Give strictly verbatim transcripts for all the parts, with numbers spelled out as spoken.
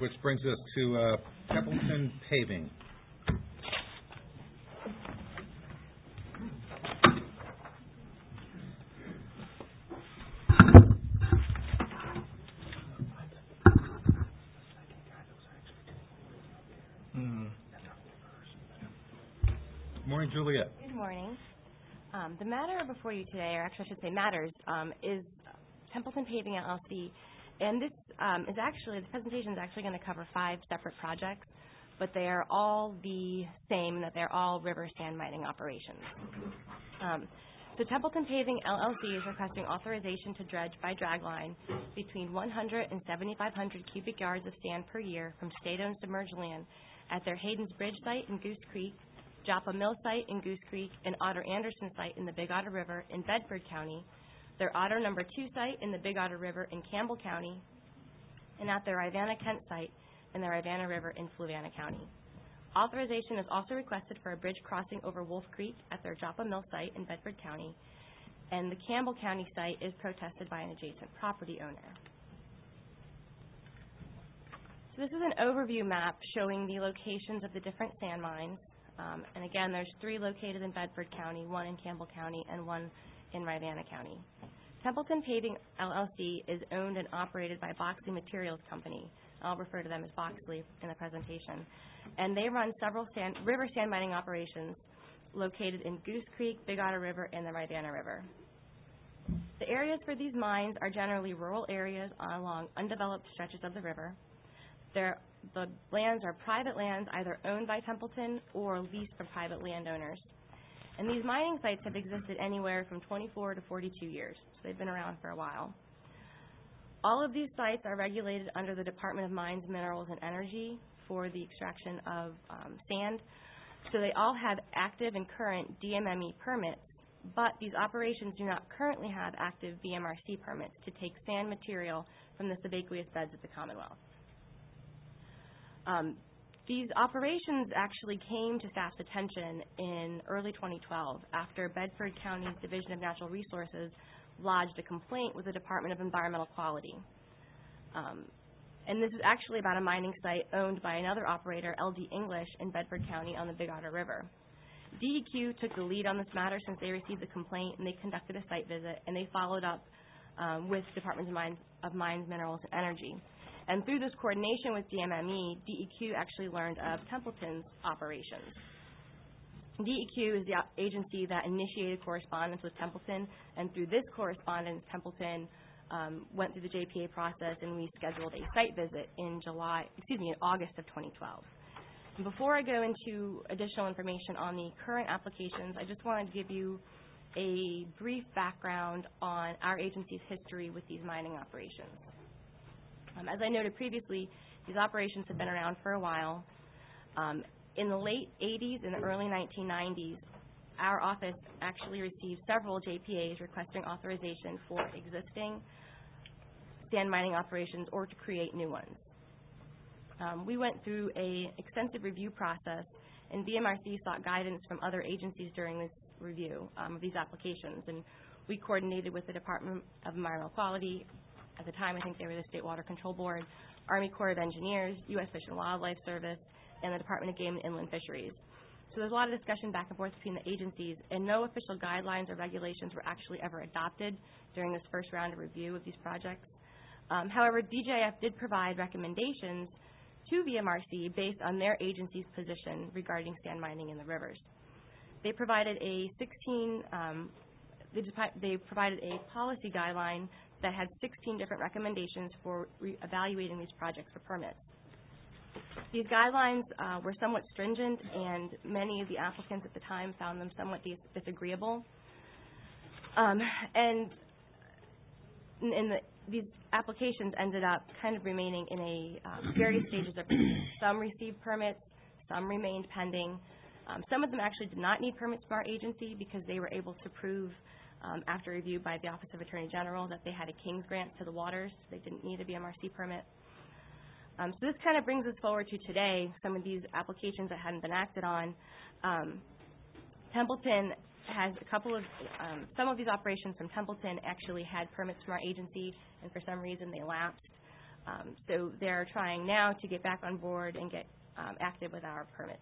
which brings us to uh, Templeton Paving. Morning, Juliet. Good morning. Um, the matter before you today, or actually I should say matters, um, is Templeton Paving L L C. And this um, is actually, the presentation is actually going to cover five separate projects, but they are all the same, that they're all river sand mining operations. Um, so Templeton Paving L L C is requesting authorization to dredge by dragline between one hundred and seventy-five hundred cubic yards of sand per year from state-owned submerged land at their Hayden's Bridge site in Goose Creek, Joppa Mill site in Goose Creek, and Otter Anderson site in the Big Otter River in Bedford County, their Otter Number two site in the Big Otter River in Campbell County, and at their Ivana Kent site in the Ivana River in Fluvanna County. Authorization is also requested for a bridge crossing over Wolf Creek at their Joppa Mill site in Bedford County, and the Campbell County site is protested by an adjacent property owner. So this is an overview map showing the locations of the different sand mines. Um, and again, there's three located in Bedford County, one in Campbell County, and one in Ivana County. Templeton Paving L L C is owned and operated by Boxley Materials Company. I'll refer to them as Boxley in the presentation. And they run several sand, river sand mining operations located in Goose Creek, Big Otter River, and the Ivana River. The areas for these mines are generally rural areas along undeveloped stretches of the river. They're The lands are private lands either owned by Templeton or leased from private landowners. And these mining sites have existed anywhere from twenty-four to forty-two years, so they've been around for a while. All of these sites are regulated under the Department of Mines, Minerals, and Energy for the extraction of um, sand. So they all have active and current D M M E permits, but these operations do not currently have active B M R C permits to take sand material from the subaqueous beds of the Commonwealth. Um, these operations actually came to staff's attention in early twenty twelve after Bedford County's Division of Natural Resources lodged a complaint with the Department of Environmental Quality. Um, and this is actually about a mining site owned by another operator, L D English, in Bedford County on the Big Otter River. D E Q took the lead on this matter since they received the complaint, and they conducted a site visit, and they followed up um, with Departments of Mines, of Mines, Minerals, and Energy. And through this coordination with D M M E, D E Q actually learned of Templeton's operations. D E Q is the agency that initiated correspondence with Templeton, and through this correspondence, Templeton um, went through the J P A process, and we scheduled a site visit in July, excuse me, in August of twenty twelve. And before I go into additional information on the current applications, I just wanted to give you a brief background on our agency's history with these mining operations. Um, as I noted previously, these operations have been around for a while. Um, in the late eighties and the early nineteen nineties, our office actually received several J P As requesting authorization for existing sand mining operations or to create new ones. Um, we went through an extensive review process, and B M R C sought guidance from other agencies during this review um, of these applications, and we coordinated with the Department of Environmental Quality. At the time, I think they were the State Water Control Board, Army Corps of Engineers, U S Fish and Wildlife Service, and the Department of Game and Inland Fisheries. So there's a lot of discussion back and forth between the agencies, and no official guidelines or regulations were actually ever adopted during this first round of review of these projects. Um, however, D J F did provide recommendations to V M R C based on their agency's position regarding sand mining in the rivers. They provided a sixteen, um, they, they provided a policy guideline that had sixteen different recommendations for re evaluating these projects for permits. These guidelines uh, were somewhat stringent, and many of the applicants at the time found them somewhat dis disagreeable. Um, and in the, these applications ended up kind of remaining in a um, various stages of review. Some received permits, some remained pending. Um, some of them actually did not need permits from our agency because they were able to prove Um, after review by the Office of Attorney General that they had a King's Grant to the waters. They didn't need a B M R C permit. Um, so this kind of brings us forward to today, some of these applications that hadn't been acted on. Um, Templeton has a couple of, um, some of these operations from Templeton actually had permits from our agency, and for some reason they lapsed. Um, so they're trying now to get back on board and get um, active with our permits.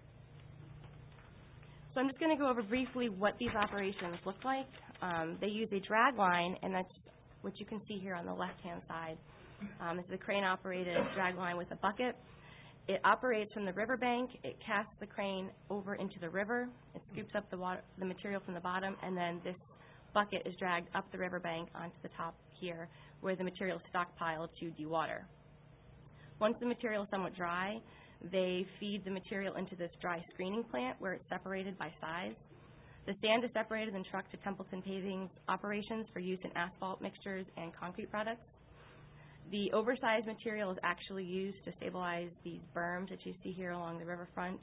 So I'm just going to go over briefly what these operations look like. Um, they use a drag line, and that's what you can see here on the left-hand side. Um, this is a crane-operated drag line with a bucket. It operates from the riverbank. It casts the crane over into the river. It scoops up the, water, the material from the bottom, and then this bucket is dragged up the riverbank onto the top here, where the material is stockpiled to dewater. Once the material is somewhat dry, they feed the material into this dry screening plant where it's separated by size. The sand is separated and trucked to Templeton Paving's operations for use in asphalt mixtures and concrete products. The oversized material is actually used to stabilize these berms that you see here along the riverfront.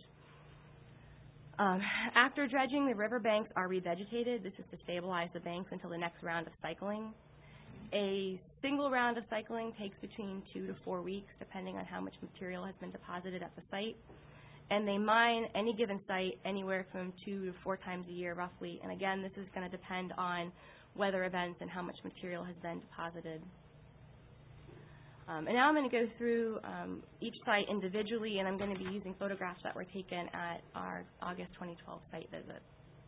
Um, after dredging, the riverbanks are revegetated. This is to stabilize the banks until the next round of cycling. A single round of cycling takes between two to four weeks, depending on how much material has been deposited at the site. And they mine any given site anywhere from two to four times a year, roughly. And again, this is going to depend on weather events and how much material has been deposited. Um, and now I'm going to go through um, each site individually, and I'm going to be using photographs that were taken at our August twenty twelve site visit.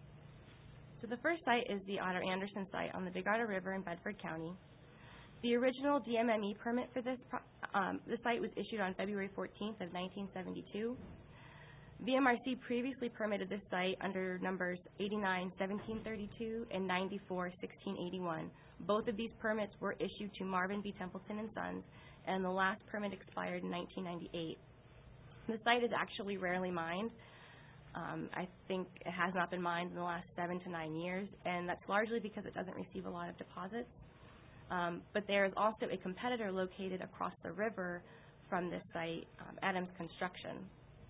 So the first site is the Otter Anderson site on the Big Otter River in Bedford County. The original D M M E permit for this pro- um, the site was issued on February fourteenth of nineteen seventy-two. V M R C previously permitted this site under numbers eighty-nine seventeen thirty-two and ninety-four sixteen eighty-one. Both of these permits were issued to Marvin B. Templeton and Sons, and the last permit expired in nineteen ninety-eight. The site is actually rarely mined. Um, I think it has not been mined in the last seven to nine years, and that's largely because it doesn't receive a lot of deposits. Um, but there is also a competitor located across the river from this site, um, Adams Construction.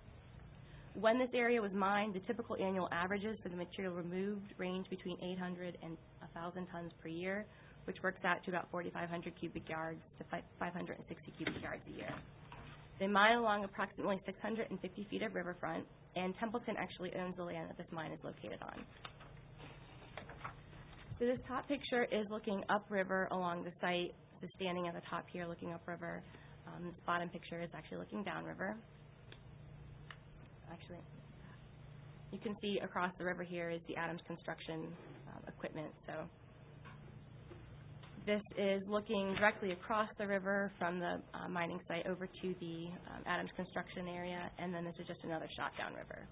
When this area was mined, the typical annual averages for the material removed range between eight hundred and one thousand tons per year, which works out to about forty-five hundred cubic yards to five hundred sixty cubic yards a year. They mine along approximately six hundred fifty feet of riverfront, and Templeton actually owns the land that this mine is located on. So this top picture is looking upriver along the site. So standing at the top here looking upriver. Um, this bottom picture is actually looking downriver. Actually, you can see across the river here is the Adams Construction um, equipment. So this is looking directly across the river from the uh, mining site over to the um, Adams Construction area, and then this is just another shot downriver.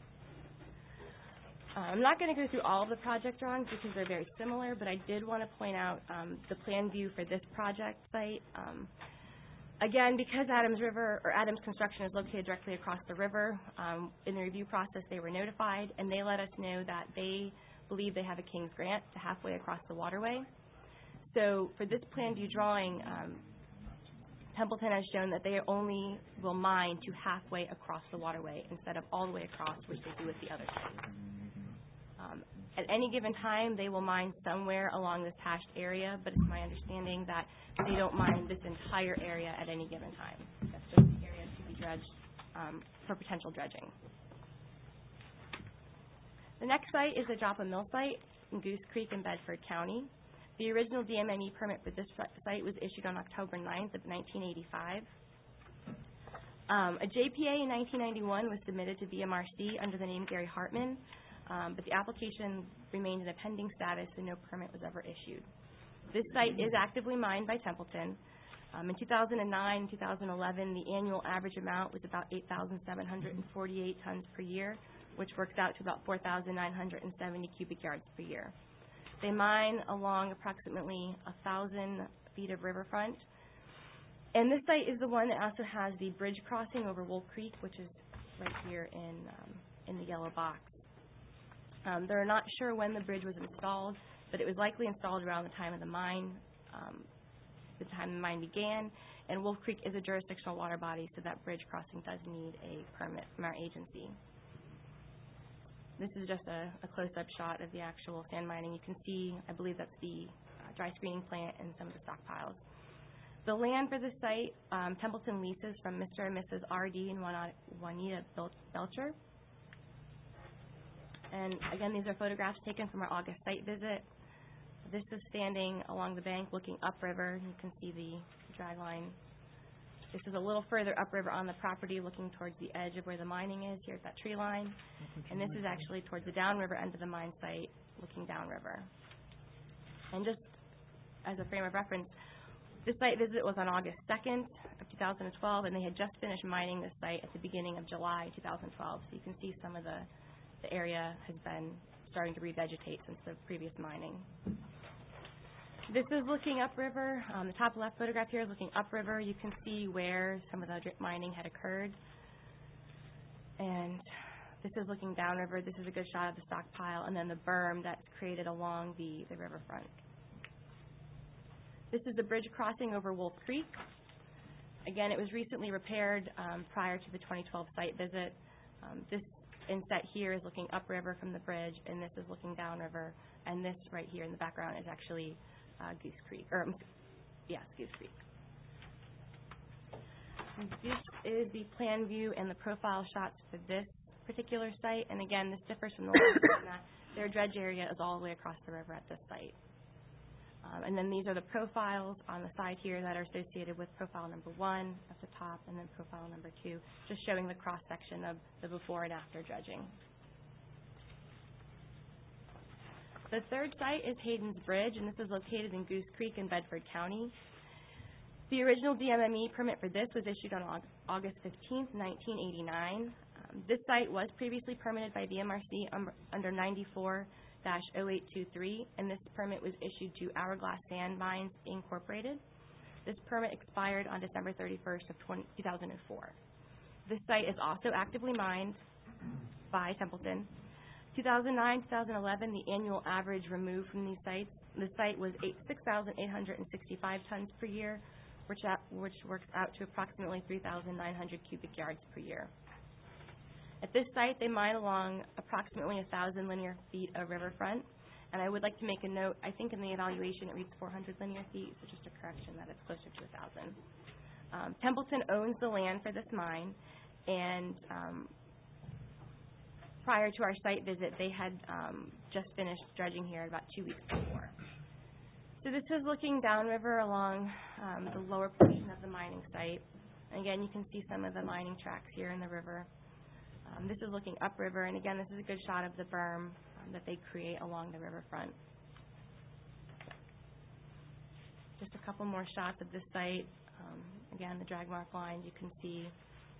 Uh, I'm not going to go through all of the project drawings because they're very similar, but I did want to point out um, the plan view for this project site. Um, again, because Adams River or Adams Construction is located directly across the river, um, in the review process they were notified, and they let us know that they believe they have a King's Grant to halfway across the waterway. So for this plan view drawing, um, Templeton has shown that they only will mine to halfway across the waterway instead of all the way across, which they do with the other side. Um, at any given time, they will mine somewhere along this hashed area, but it's my understanding that they don't mine this entire area at any given time. That's just the area to be dredged um, for potential dredging. The next site is the Joplin Mill site in Goose Creek in Bedford County. The original D M M E permit for this site was issued on October ninth of nineteen eighty-five. Um, a J P A in nineteen ninety-one was submitted to V M R C under the name Gary Hartman, um, but the application remained in a pending status and no permit was ever issued. This site is actively mined by Templeton. Um, in two thousand nine and two thousand eleven, the annual average amount was about eight thousand seven hundred forty-eight tons per year, which works out to about four thousand nine hundred seventy cubic yards per year. They mine along approximately one thousand feet of riverfront. And this site is the one that also has the bridge crossing over Wolf Creek, which is right here in, um, in the yellow box. Um, they're not sure when the bridge was installed, but it was likely installed around the time of the mine, um, the time the mine began. And Wolf Creek is a jurisdictional water body, so that bridge crossing does need a permit from our agency. This is just a, a close-up shot of the actual sand mining. You can see, I believe that's the uh, dry screening plant and some of the stockpiles. The land for the site, um, Templeton leases from Mister and Missus R D and Juanita Belcher. And again, these are photographs taken from our August site visit. This is standing along the bank looking upriver. You can see the drag line This is a little further upriver on the property, looking towards the edge of where the mining is. Here's that tree line. And this is actually towards the downriver end of the mine site, looking downriver. And just as a frame of reference, this site visit was on August second of two thousand twelve, and they had just finished mining this site at the beginning of July two thousand twelve. So you can see some of the, the area has been starting to revegetate since the previous mining. This is looking upriver. Um, the top left photograph here is looking upriver. You can see where some of the drip mining had occurred. And this is looking downriver. This is a good shot of the stockpile, and then the berm that's created along the, the riverfront. This is the bridge crossing over Wolf Creek. Again, it was recently repaired um, prior to the twenty twelve site visit. Um, this inset here is looking upriver from the bridge, and this is looking downriver. And this right here in the background is actually uh, Goose Creek, or um, yes, Goose Creek. And this is the plan view and the profile shots for this particular site. And again, this differs from the last one in that their dredge area is all the way across the river at this site. Um, and then these are the profiles on the side here that are associated with profile number one at the top, and then profile number two, just showing the cross-section of the before and after dredging. The third site is Hayden's Bridge, and this is located in Goose Creek in Bedford County. The original D M M E permit for this was issued on August fifteenth, nineteen eighty-nine. Um, this site was previously permitted by V M R C um, under ninety-four dash oh eight two three, and this permit was issued to Hourglass Sand Mines, Incorporated. This permit expired on December thirty-first of two thousand four. This site is also actively mined by Templeton. two thousand nine to two thousand eleven, the annual average removed from these sites, the site was six thousand eight hundred sixty-five tons per year, which, at, which works out to approximately three thousand nine hundred cubic yards per year. At this site, they mine along approximately one thousand linear feet of riverfront. And I would like to make a note, I think in the evaluation it reads four hundred linear feet, so just a correction that it's closer to one thousand. Um, Templeton owns the land for this mine, and um, prior to our site visit, they had um, just finished dredging here about two weeks before. So this is looking downriver along um, the lower portion of the mining site. And again, you can see some of the mining tracks here in the river. Um, this is looking upriver, and again, this is a good shot of the berm um, that they create along the riverfront. Just a couple more shots of this site. Um, again, the drag mark lines you can see.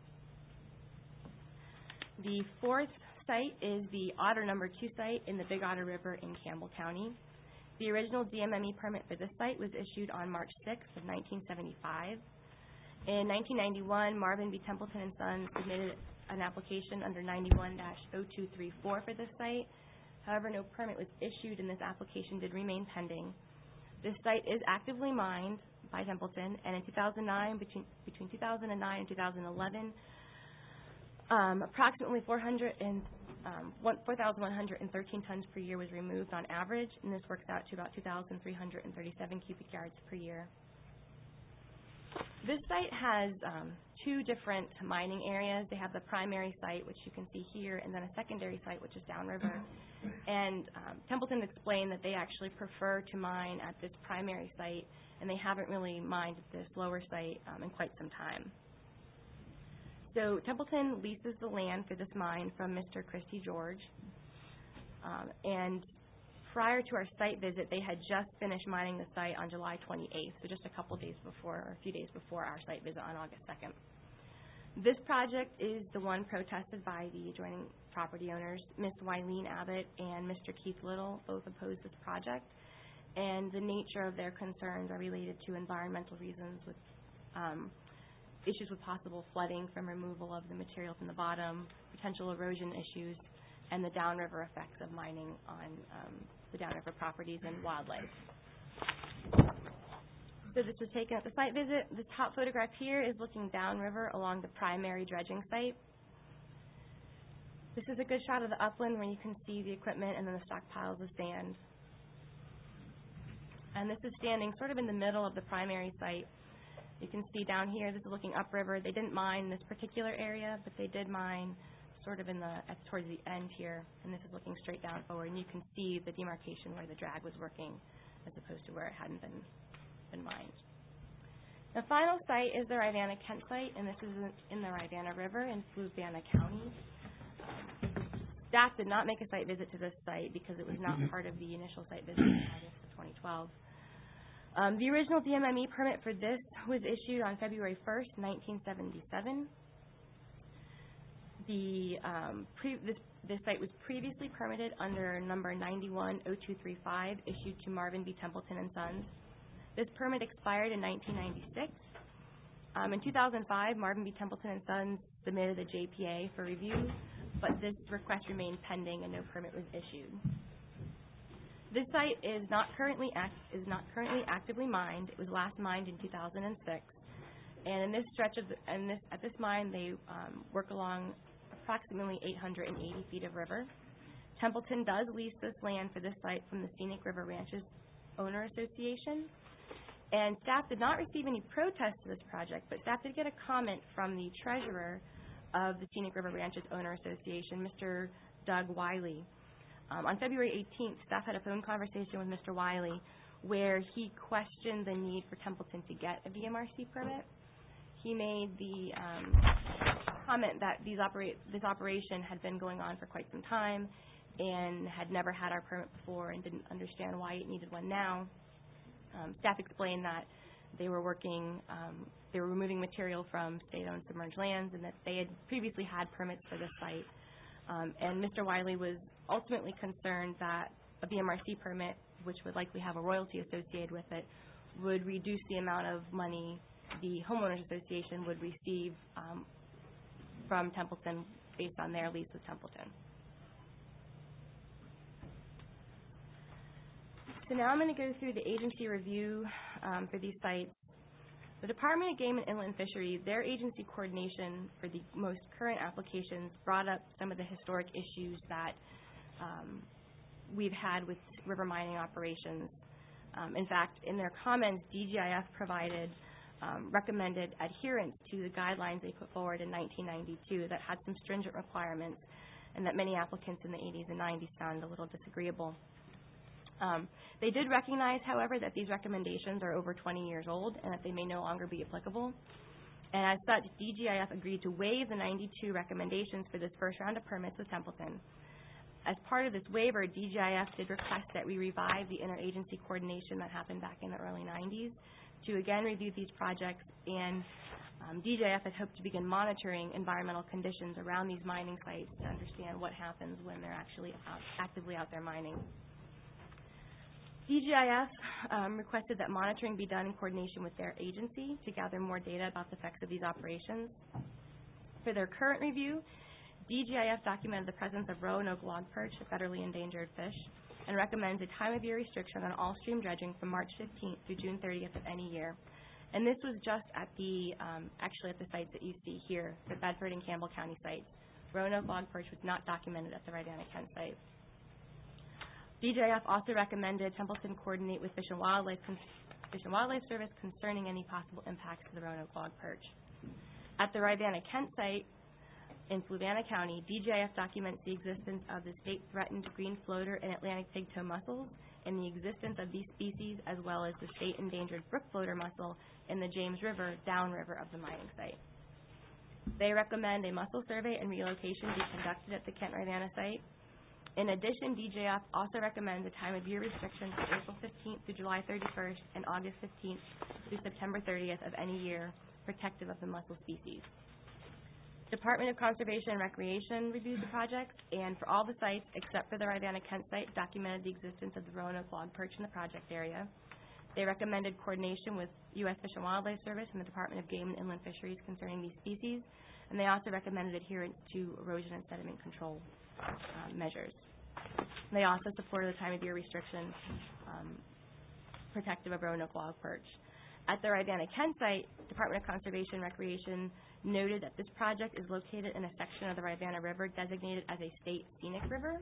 The fourth site is the Otter number two site in the Big Otter River in Campbell County. The original D M M E permit for this site was issued on March sixth of nineteen seventy-five. In nineteen ninety-one, Marvin B. Templeton and Sons submitted an application under ninety-one dash oh two three four for this site. However, no permit was issued, and this application did remain pending. This site is actively mined by Templeton, and in two thousand nine, between, between two thousand nine and two thousand eleven, um, approximately four thousand one hundred thirteen tons per year was removed on average, and this works out to about two thousand three hundred thirty-seven cubic yards per year. This site has um, two different mining areas. They have the primary site, which you can see here, and then a secondary site, which is downriver. And um, Templeton explained that they actually prefer to mine at this primary site, and they haven't really mined at this lower site um, in quite some time. So Templeton leases the land for this mine from Mister Christy George, um, and prior to our site visit, they had just finished mining the site on July twenty-eighth, so just a couple days before, or a few days before our site visit on August second. This project is the one protested by the adjoining property owners. Miz Wileen Abbott and Mister Keith Little both opposed this project, and the nature of their concerns are related to environmental reasons with um, issues with possible flooding from removal of the material from the bottom, potential erosion issues, and the downriver effects of mining on um, the downriver properties and wildlife. So this was taken at the site visit. The top photograph here is looking downriver along the primary dredging site. This is a good shot of the upland where you can see the equipment and then the stockpiles of sand. And this is standing sort of in the middle of the primary site. You can see down here, this is looking upriver. They didn't mine this particular area, but they did mine sort of in the at, towards the end here, and this is looking straight down forward, and you can see the demarcation where the drag was working as opposed to where it hadn't been, been mined. The final site is the Rivanna-Kent site, and this is in the Rivanna River in Fluvanna County. Staff did not make a site visit to this site because it was not part of the initial site visit in August of twenty twelve. Um, the original D M M E permit for this was issued on February first, nineteen seventy-seven. The, um, pre this, this site was previously permitted under number ninety-one oh two three five, issued to Marvin B. Templeton and Sons. This permit expired in nineteen ninety-six. Um, in two thousand five, Marvin B. Templeton and Sons submitted a J P A for review, but this request remained pending and no permit was issued. This site is not currently act is not currently actively mined. It was last mined in two thousand six, and in this stretch of the, and this at this mine, they um, work along approximately eight hundred eighty feet of river. Templeton does lease this land for this site from the Scenic River Ranches Owner Association, and staff did not receive any protests to this project, but staff did get a comment from the treasurer of the Scenic River Ranches Owner Association, Mister Doug Wiley. Um, on February eighteenth, staff had a phone conversation with Mister Wiley where he questioned the need for Templeton to get a D M R C permit. He made the um, comment that these operate, this operation had been going on for quite some time and had never had our permit before and didn't understand why it needed one now. Um, staff explained that they were working, um, they were removing material from state-owned submerged lands and that they had previously had permits for this site. Um, and Mister Wiley was ultimately concerned that a B M R C permit, which would likely have a royalty associated with it, would reduce the amount of money the Homeowners Association would receive um, from Templeton based on their lease with Templeton. So now I'm going to go through the agency review um, for these sites. The Department of Game and Inland Fisheries, their agency coordination for the most current applications brought up some of the historic issues that um, we've had with river mining operations. Um, in fact, in their comments, D G I F provided um, recommended adherence to the guidelines they put forward in nineteen ninety-two that had some stringent requirements and that many applicants in the eighties and nineties found a little disagreeable. Um, they did recognize, however, that these recommendations are over twenty years old and that they may no longer be applicable. And as such, D G I F agreed to waive the ninety-two recommendations for this first round of permits with Templeton. As part of this waiver, D G I F did request that we revive the interagency coordination that happened back in the early nineties to again review these projects, and um, D G I F had hoped to begin monitoring environmental conditions around these mining sites to understand what happens when they're actually out, actively out there mining. D G I F um, requested that monitoring be done in coordination with their agency to gather more data about the effects of these operations. For their current review, D G I F documented the presence of Roanoke log perch, a federally endangered fish, and recommends a time of year restriction on all stream dredging from March fifteenth through June thirtieth of any year. And this was just at the, um, actually at the sites that you see here, the Bedford and Campbell County sites. Roanoke log perch was not documented at the Rivanna-Kent site. D G I F also recommended Templeton coordinate with Fish and Wildlife, Fish and Wildlife Service concerning any possible impacts to the Roanoke log perch. At the Rivanna-Kent site in Fluvanna County, D G I F documents the existence of the state-threatened green floater and Atlantic pigtoe mussels and the existence of these species, as well as the state-endangered brook floater mussel in the James River, downriver of the mining site. They recommend a mussel survey and relocation be conducted at the Kent-Rivanna site. In addition, D G I F also recommends a time of year restriction from April fifteenth through July thirty-first and August fifteenth through September thirtieth of any year, protective of the mussel species. Department of Conservation and Recreation reviewed the project, and for all the sites except for the Rivanna-Kent site, documented the existence of the Roanoke log perch in the project area. They recommended coordination with U S Fish and Wildlife Service and the Department of Game and Inland Fisheries concerning these species, and they also recommended adherence to erosion and sediment control uh, measures. They also supported the time of year restriction um, protective of Roanoke log perch. At the Rivanna-Kent site, Department of Conservation and Recreation noted that this project is located in a section of the Rivanna River designated as a state scenic river.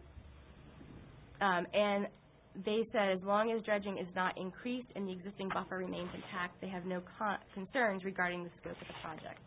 Um, and they said as long as dredging is not increased and the existing buffer remains intact, they have no con concerns regarding the scope of the project.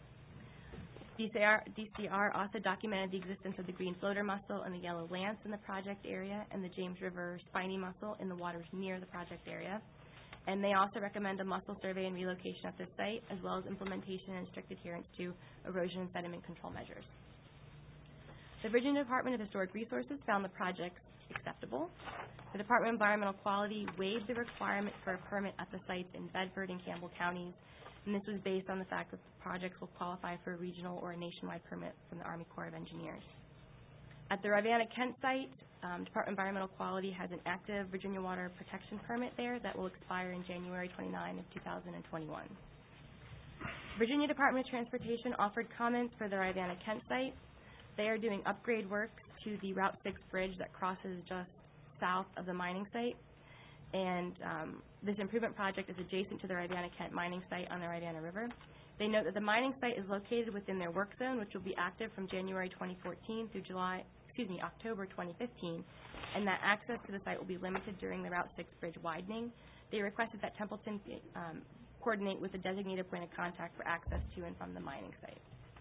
D C R, D C R also documented the existence of the green floater mussel and the yellow lance in the project area and the James River spiny mussel in the waters near the project area. And they also recommend a mussel survey and relocation at this site, as well as implementation and strict adherence to erosion and sediment control measures. The Virginia Department of Historic Resources found the project acceptable. The Department of Environmental Quality waived the requirement for a permit at the sites in Bedford and Campbell counties, and this was based on the fact that the projects will qualify for a regional or a nationwide permit from the Army Corps of Engineers. At the Rivanna-Kent site, um, Department of Environmental Quality has an active Virginia Water Protection Permit there that will expire in January twenty-ninth of two thousand twenty-one. Virginia Department of Transportation offered comments for the Rivanna-Kent site. They are doing upgrade work to the Route six bridge that crosses just south of the mining site. And um, this improvement project is adjacent to the Rivanna-Kent mining site on the Rivanna River. They note that the mining site is located within their work zone, which will be active from January twenty fourteen through July, excuse me, October twenty fifteen, and that access to the site will be limited during the Route six bridge widening. They requested that Templeton um, coordinate with a designated point of contact for access to and from the mining site.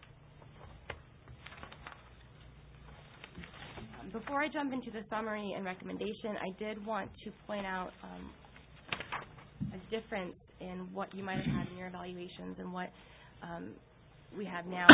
Um, before I jump into the summary and recommendation, I did want to point out um, a difference in what you might have had in your evaluations and what um, we have now.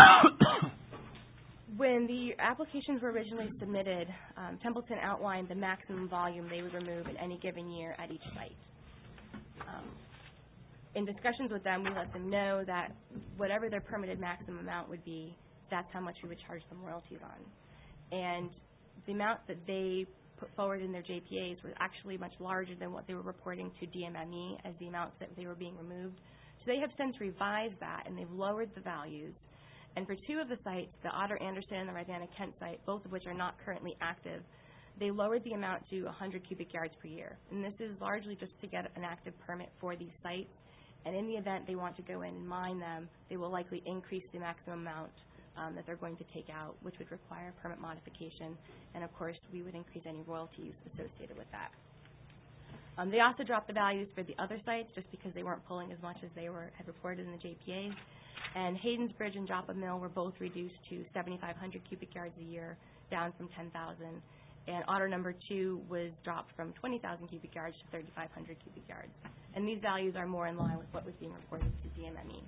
When the applications were originally submitted, um, Templeton outlined the maximum volume they would remove in any given year at each site. Um, in discussions with them, we let them know that whatever their permitted maximum amount would be, that's how much we would charge them royalties on. And the amount that they put forward in their J P As was actually much larger than what they were reporting to D M M E as the amounts that they were being removed. So they have since revised that, and they've lowered the values. And for two of the sites, the Otter Anderson and the Rivanna-Kent site, both of which are not currently active, they lowered the amount to one hundred cubic yards per year. And this is largely just to get an active permit for these sites. And in the event they want to go in and mine them, they will likely increase the maximum amount um, that they're going to take out, which would require permit modification. And of course, we would increase any royalties associated with that. Um, they also dropped the values for the other sites just because they weren't pulling as much as they were had reported in the J P As. And Hayden's Bridge and Joppa Mill were both reduced to seventy-five hundred cubic yards a year, down from ten thousand. And Otter number two was dropped from twenty thousand cubic yards to thirty-five hundred cubic yards. And these values are more in line with what was being reported to D M M E.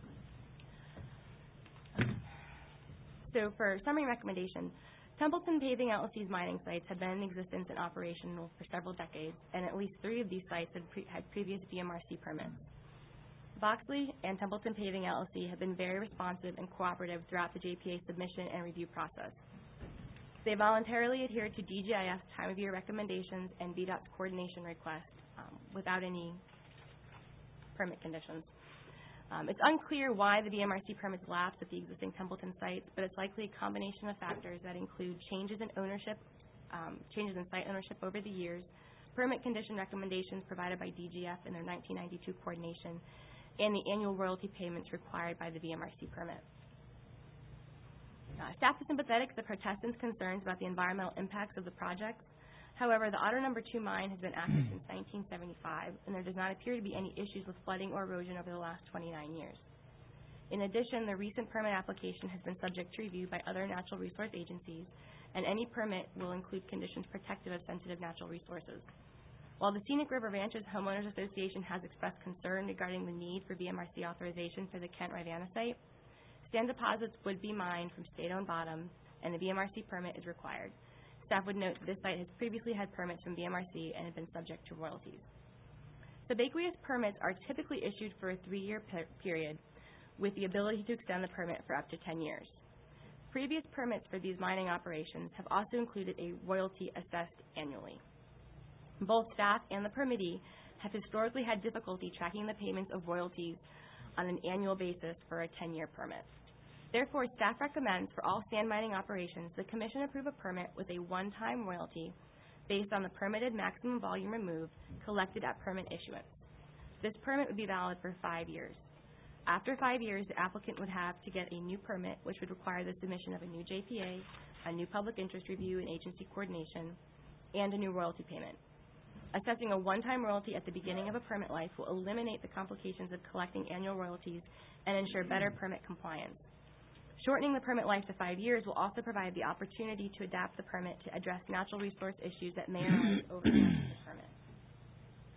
So for summary recommendation, Templeton Paving L L C's mining sites have been in existence and operational for several decades, and at least three of these sites had, pre had previous V M R C permits. Boxley and Templeton Paving L L C have been very responsive and cooperative throughout the J P A submission and review process. They voluntarily adhered to D G I F's time of year recommendations and V DOT's coordination request um, without any permit conditions. Um, it's unclear why the V M R C permits lapsed at the existing Templeton sites, but it's likely a combination of factors that include changes in ownership, um, changes in site ownership over the years, permit condition recommendations provided by D G F in their nineteen ninety-two coordination, and the annual royalty payments required by the V M R C permit. Uh, staff is sympathetic to the protestants' concerns about the environmental impacts of the project. However, the Otter number two mine has been active since nineteen seventy-five, and there does not appear to be any issues with flooding or erosion over the last twenty-nine years. In addition, the recent permit application has been subject to review by other natural resource agencies, and any permit will include conditions protective of sensitive natural resources. While the Scenic River Ranches Homeowners Association has expressed concern regarding the need for V M R C authorization for the Kent-Rivanna site, sand deposits would be mined from state-owned bottoms, and the V M R C permit is required. Staff would note that this site has previously had permits from V M R C and has been subject to royalties. Subaqueous permits are typically issued for a three-year per period with the ability to extend the permit for up to ten years. Previous permits for these mining operations have also included a royalty assessed annually. Both staff and the permittee have historically had difficulty tracking the payments of royalties on an annual basis for a ten-year permit. Therefore, staff recommends for all sand mining operations, the Commission approve a permit with a one-time royalty based on the permitted maximum volume removed collected at permit issuance. This permit would be valid for five years. After five years, the applicant would have to get a new permit, which would require the submission of a new J P A, a new public interest review and agency coordination, and a new royalty payment. Assessing a one-time royalty at the beginning of a permit life will eliminate the complications of collecting annual royalties and ensure better permit compliance. Shortening the permit life to five years will also provide the opportunity to adapt the permit to address natural resource issues that may arise over the life of the permit.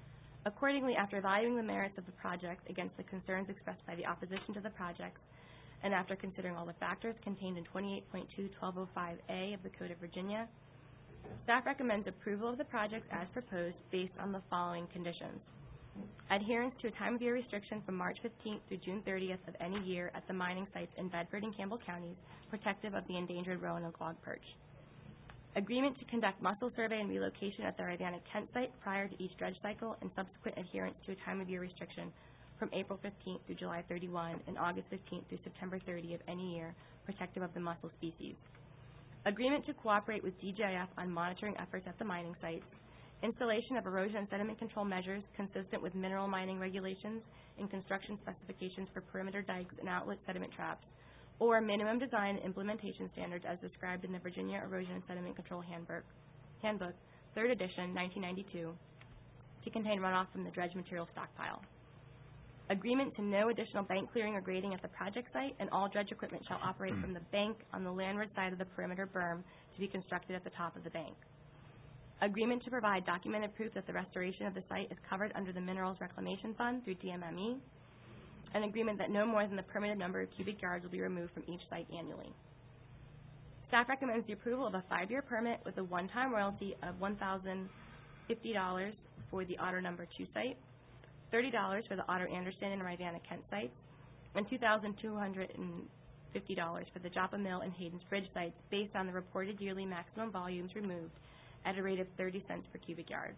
Accordingly, after evaluating the merits of the project against the concerns expressed by the opposition to the project, and after considering all the factors contained in twenty-eight point two twelve oh five A of the Code of Virginia, staff recommends approval of the project as proposed based on the following conditions. Adherence to a time of year restriction from March fifteenth through June thirtieth of any year at the mining sites in Bedford and Campbell counties, protective of the endangered Roanoke log perch. Agreement to conduct mussel survey and relocation at the Rivanna Kent site prior to each dredge cycle, and subsequent adherence to a time of year restriction from April fifteenth through July thirty-first and August fifteenth through September thirtieth of any year, protective of the mussel species. Agreement to cooperate with D G I F on monitoring efforts at the mining sites. Installation of erosion and sediment control measures consistent with mineral mining regulations and construction specifications for perimeter dikes and outlet sediment traps, or minimum design and implementation standards as described in the Virginia Erosion and Sediment Control Handbook, Handbook third edition, nineteen ninety-two, to contain runoff from the dredge material stockpile. Agreement to no additional bank clearing or grading at the project site, and all dredge equipment shall operate from the bank on the landward side of the perimeter berm to be constructed at the top of the bank. Agreement to provide documented proof that the restoration of the site is covered under the Minerals Reclamation Fund through D M M E. An agreement that no more than the permitted number of cubic yards will be removed from each site annually. Staff recommends the approval of a five-year permit with a one-time royalty of one thousand fifty dollars for the Otter Number two site, thirty dollars for the Otter Anderson and Rivanna Kent sites, and two thousand two hundred fifty dollars for the Joppa Mill and Hayden's Bridge sites based on the reported yearly maximum volumes removed at a rate of thirty cents per cubic yard.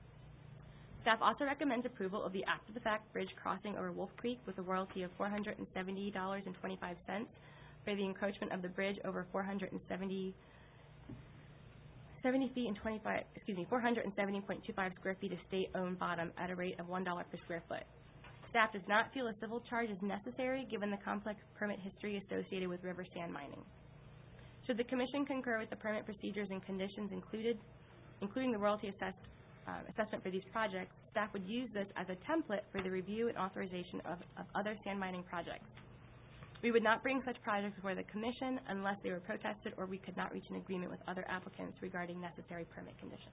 Staff also recommends approval of the after-the-fact bridge crossing over Wolf Creek with a royalty of four hundred seventy dollars and twenty-five cents for the encroachment of the bridge over four hundred seventy, seventy feet and twenty-five, excuse me, four hundred seventy point two five square feet of state-owned bottom at a rate of one dollar per square foot. Staff does not feel a civil charge is necessary given the complex permit history associated with river sand mining. Should the Commission concur with the permit procedures and conditions included, including the royalty assessed Uh, assessment for these projects, staff would use this as a template for the review and authorization of, of other sand mining projects. We would not bring such projects before the Commission unless they were protested or we could not reach an agreement with other applicants regarding necessary permit conditions.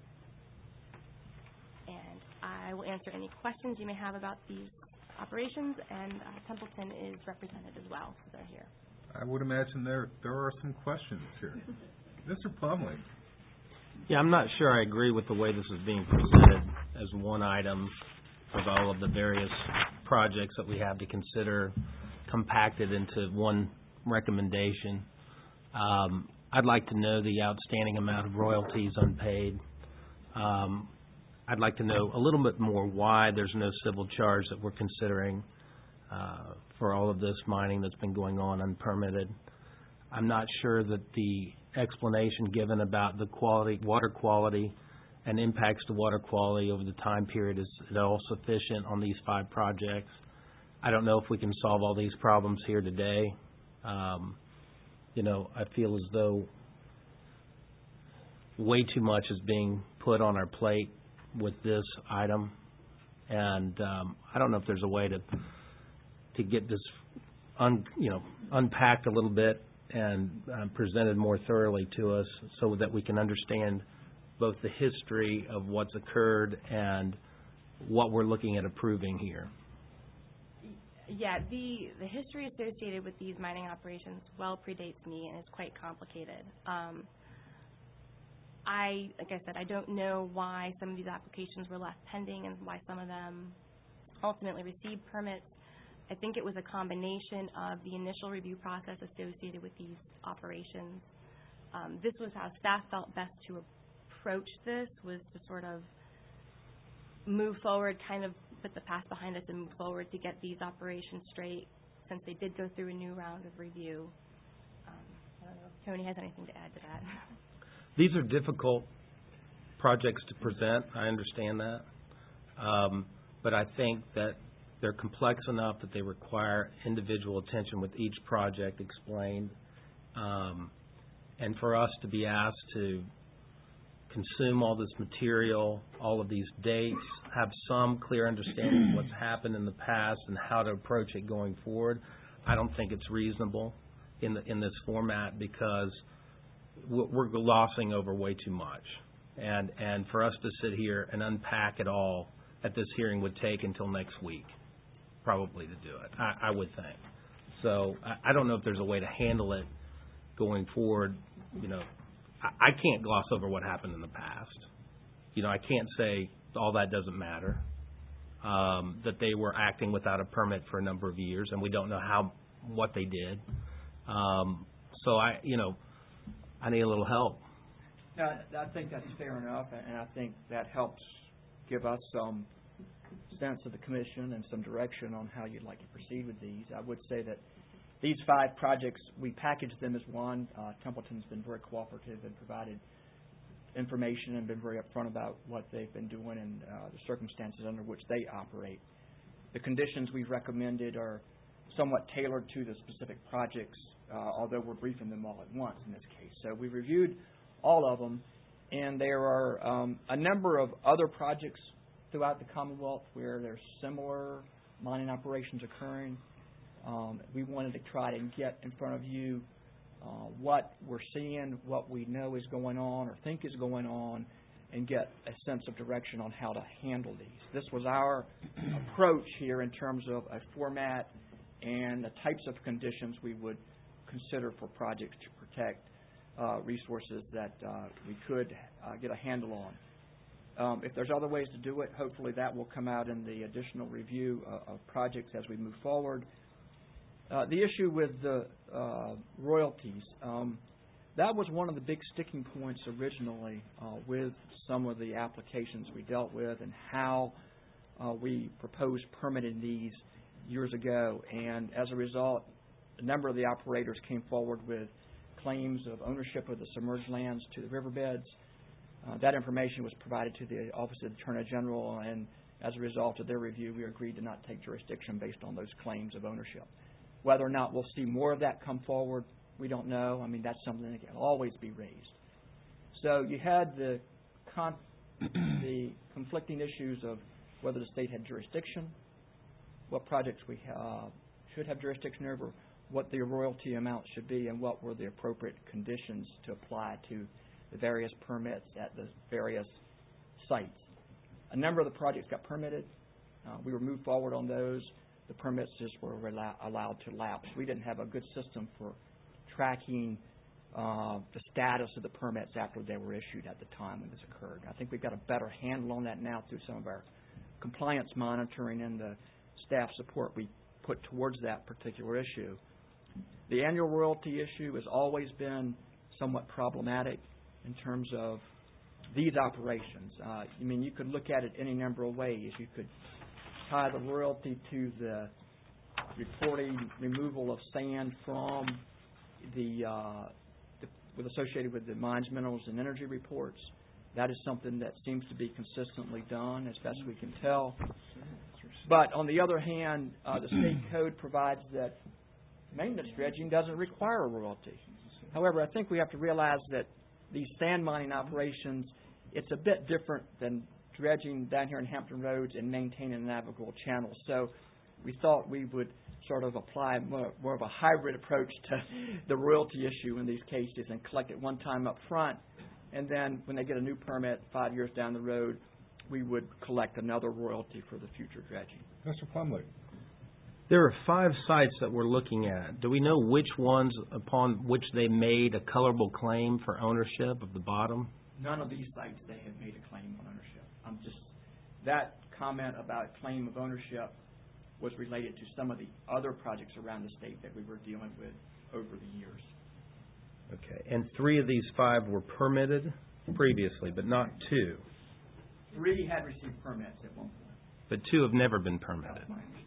And I will answer any questions you may have about these operations, and uh, Templeton is represented as well, so they're here. I would imagine there there are some questions here. Mister Plumley. Yeah, I'm not sure I agree with the way this is being presented as one item of all of the various projects that we have to consider compacted into one recommendation. Um, I'd like to know the outstanding amount of royalties unpaid. Um, I'd like to know a little bit more why there's no civil charge that we're considering uh, for all of this mining that's been going on unpermitted. I'm not sure that the explanation given about the quality, water quality and impacts to water quality over the time period is at all sufficient on these five projects. I don't know if we can solve all these problems here today. Um, you know, I feel as though way too much is being put on our plate with this item, and um, I don't know if there's a way to to get this un, you know unpacked a little bit and uh, presented more thoroughly to us so that we can understand both the history of what's occurred and what we're looking at approving here. Yeah, the, the history associated with these mining operations well predates me and is quite complicated. Um, I, like I said, I don't know why some of these applications were left pending and why some of them ultimately received permits. I think it was a combination of the initial review process associated with these operations. Um, this was how staff felt best to approach this, was to sort of move forward, kind of put the past behind us and move forward to get these operations straight since they did go through a new round of review. Um, I don't know if Tony has anything to add to that. These are difficult projects to present. I understand that. Um, but I think that they're complex enough that they require individual attention with each project explained. Um, and for us to be asked to consume all this material, all of these dates, have some clear understanding of what's happened in the past and how to approach it going forward, I don't think it's reasonable in the, in this format, because we're glossing over way too much. And, and for us to sit here and unpack it all at this hearing would take until next week, probably, to do it, I, I would think. So I, I don't know if there's a way to handle it going forward. You know, I, I can't gloss over what happened in the past. You know, I can't say all that doesn't matter, um, that they were acting without a permit for a number of years, and we don't know how what they did. Um, so I, you know, I need a little help. Now, I think that's fair enough, and I think that helps give us some sense of the commission and some direction on how you'd like to proceed with these. I would say that these five projects, we packaged them as one. Uh, Templeton's been very cooperative and provided information and been very upfront about what they've been doing and uh, the circumstances under which they operate. The conditions we've recommended are somewhat tailored to the specific projects, uh, although we're briefing them all at once in this case. So we reviewed all of them, and there are um, a number of other projects throughout the Commonwealth where there's similar mining operations occurring. Um, we wanted to try to get in front of you uh, what we're seeing, what we know is going on or think is going on, and get a sense of direction on how to handle these. This was our approach here in terms of a format and the types of conditions we would consider for projects to protect uh, resources that uh, we could uh, get a handle on. Um, if there's other ways to do it, hopefully that will come out in the additional review uh, of projects as we move forward. Uh, the issue with the uh, royalties, um, that was one of the big sticking points originally uh, with some of the applications we dealt with and how uh, we proposed permitting these years ago. And as a result, a number of the operators came forward with claims of ownership of the submerged lands to the riverbeds. Uh, that information was provided to the Office of the Attorney General, and as a result of their review, we agreed to not take jurisdiction based on those claims of ownership. Whether or not we'll see more of that come forward, we don't know. I mean, that's something that can always be raised. So you had the con- the conflicting issues of whether the state had jurisdiction, what projects we uh, should have jurisdiction over, what the royalty amount should be, and what were the appropriate conditions to apply to the various permits at the various sites. A number of the projects got permitted. Uh, we were moved forward on those. The permits just were rela- allowed to lapse. We didn't have a good system for tracking uh, the status of the permits after they were issued at the time when this occurred. I think we've got a better handle on that now through some of our compliance monitoring and the staff support we put towards that particular issue. The annual royalty issue has always been somewhat problematic in terms of these operations. Uh, I mean, you could look at it any number of ways. You could tie the royalty to the reporting removal of sand from the, uh, the with associated with the mines, minerals, and energy reports. That is something that seems to be consistently done, as best we can tell. But on the other hand, uh, the state code provides that maintenance dredging doesn't require a royalty. However, I think we have to realize that these sand mining operations, it's a bit different than dredging down here in Hampton Roads and maintaining a navigable channel. So we thought we would sort of apply more, more of a hybrid approach to the royalty issue in these cases and collect it one time up front. And then when they get a new permit five years down the road, we would collect another royalty for the future dredging. Mister Plumlee. There are five sites that we're looking at. Do we know which ones upon which they made a colorable claim for ownership of the bottom? None of these sites they have made a claim on ownership. I'm just that comment about claim of ownership was related to some of the other projects around the state that we were dealing with over the years. Okay, and three of these five were permitted previously, but not two. Three had received permits at one point. But two have never been permitted.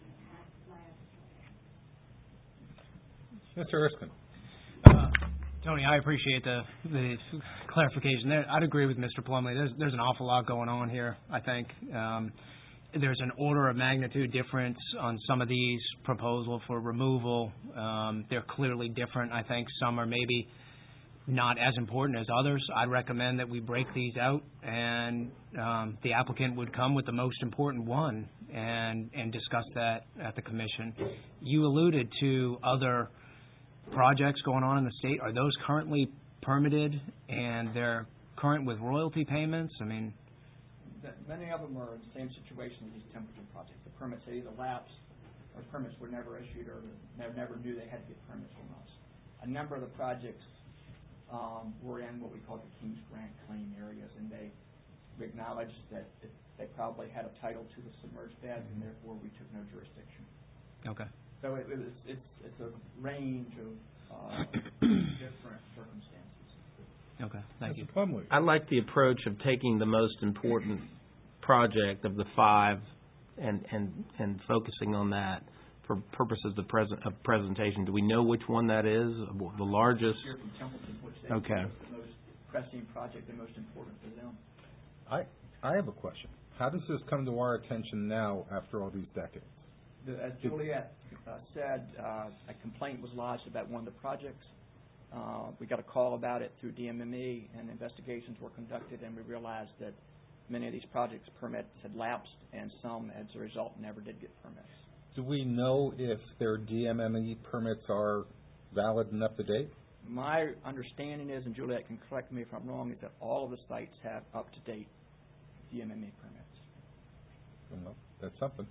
Mister Erskine. Uh, Tony, I appreciate the, the clarification there. I'd agree with Mister Plumlee. There's, there's an awful lot going on here, I think. Um, there's an order of magnitude difference on some of these proposals for removal. Um, they're clearly different. I think some are maybe not as important as others. I'd recommend that we break these out and um, the applicant would come with the most important one and, and discuss that at the commission. You alluded to other projects going on in the state. Are those currently permitted and they're current with royalty payments? I mean, that many of them are in the same situation as these Templeton projects. The permits had either lapsed or permits were never issued or they never knew they had to get permits from us. A number of the projects um, were in what we call the Kings Grant claim areas, and they we acknowledged that it, they probably had a title to the submerged bed, and therefore we took no jurisdiction. Okay. So it, it was, it's, it's a range of uh, different circumstances. Okay, thank you. Mister Plumlee. I like the approach of taking the most important project of the five and, and, and focusing on that for purposes of, present, of presentation. Do we know which one that is, the largest? Here from Templeton, which they Okay. think is the most pressing project and most important for them. I, I have a question. How does this come to our attention now after all these decades? The, as Juliet uh, said, uh, a complaint was lodged about one of the projects. Uh, we got a call about it through D M M E, and investigations were conducted, and we realized that many of these projects' permits had lapsed, and some, as a result, never did get permits. Do we know if their D M M E permits are valid and up to date? My understanding is, and Juliet can correct me if I'm wrong, is that all of the sites have up-to-date D M M E permits. Well, that's something.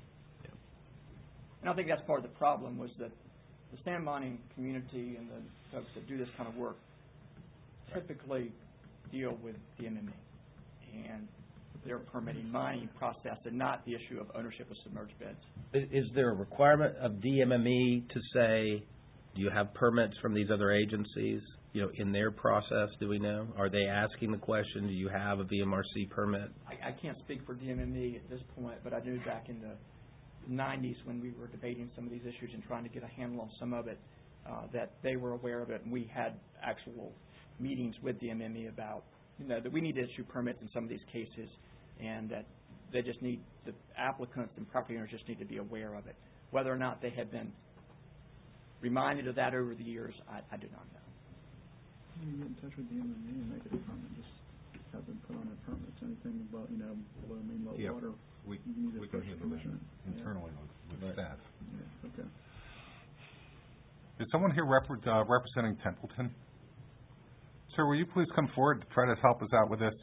And I think that's part of the problem was that the sand mining community and the folks that do this kind of work typically deal with D M M E and their permitting mining process and not the issue of ownership of submerged beds. Is, is there a requirement of D M M E to say, do you have permits from these other agencies, you know, in their process, do we know? Are they asking the question, do you have a V M R C permit? I, I can't speak for D M M E at this point, but I knew back in the nineties when we were debating some of these issues and trying to get a handle on some of it, uh, that they were aware of it, and we had actual meetings with D M M E about, you know, that we need to issue permits in some of these cases, and that they just need, the applicants and property owners just need to be aware of it. Whether or not they have been reminded of that over the years, I, I do not know. You get in touch with D M M E and make it a permit, just have them put on their permits, anything about, you know, below mean low Yeah. water. We, You need a we can special handle that permission. internally with, with staff. Yeah, okay. Is someone here rep- uh, representing Templeton? Sir, will you please come forward to try to help us out with this?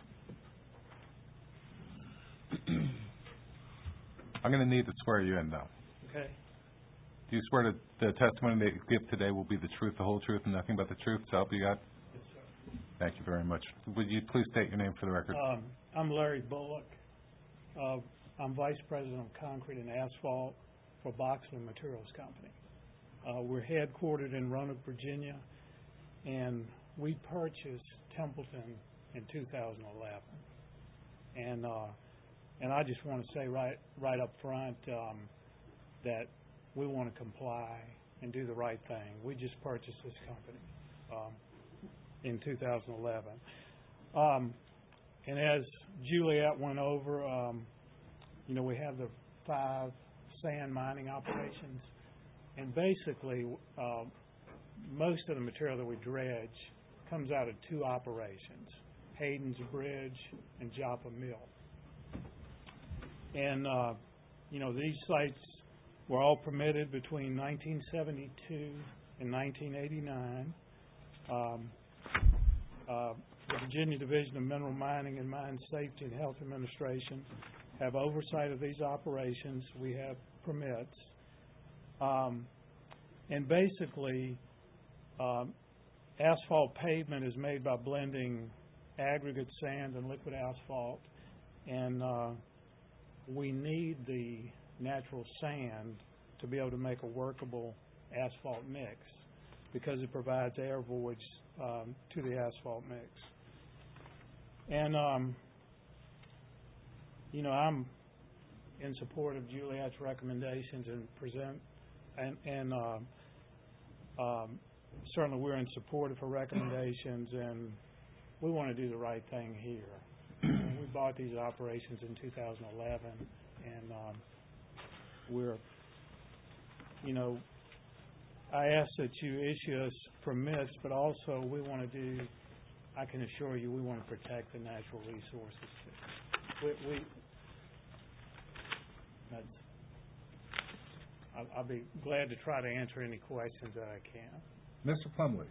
I'm going to need to swear you in, though. Okay. Do you swear that the testimony that you give today will be the truth, the whole truth, and nothing but the truth, so help you God? Yes, sir. Thank you very much. Would you please state your name for the record? Um, I'm Larry Bullock. Uh, I'm Vice President of Concrete and Asphalt for Boxley Materials Company. Uh, we're headquartered in Roanoke, Virginia, and we purchased Templeton in two thousand eleven. And uh, and I just want to say right right up front um, that we want to comply and do the right thing. We just purchased this company um, in two thousand eleven. Um, and as Juliet went over, um, you know, we have the five sand mining operations. And basically, uh, most of the material that we dredge comes out of two operations, Hayden's Bridge and Joppa Mill. And, uh, you know, these sites were all permitted between nineteen seventy-two and nineteen eighty-nine. Um, uh, the Virginia Division of Mineral Mining and Mine Safety and Health Administration have oversight of these operations. We have permits. Um, and basically, um, asphalt pavement is made by blending aggregate sand and liquid asphalt. And uh, we need the natural sand to be able to make a workable asphalt mix because it provides air voids um, to the asphalt mix. And, um, you know, I'm in support of Juliet's recommendations and present, and, and uh, um, certainly we're in support of her recommendations, and we want to do the right thing here. We bought these operations in two thousand eleven, and um, we're, you know, I ask that you issue us permits, but also we want to do, I can assure you, we want to protect the natural resources. We, we that's, I'll, I'll be glad to try to answer any questions that I can. Mister Plumlee.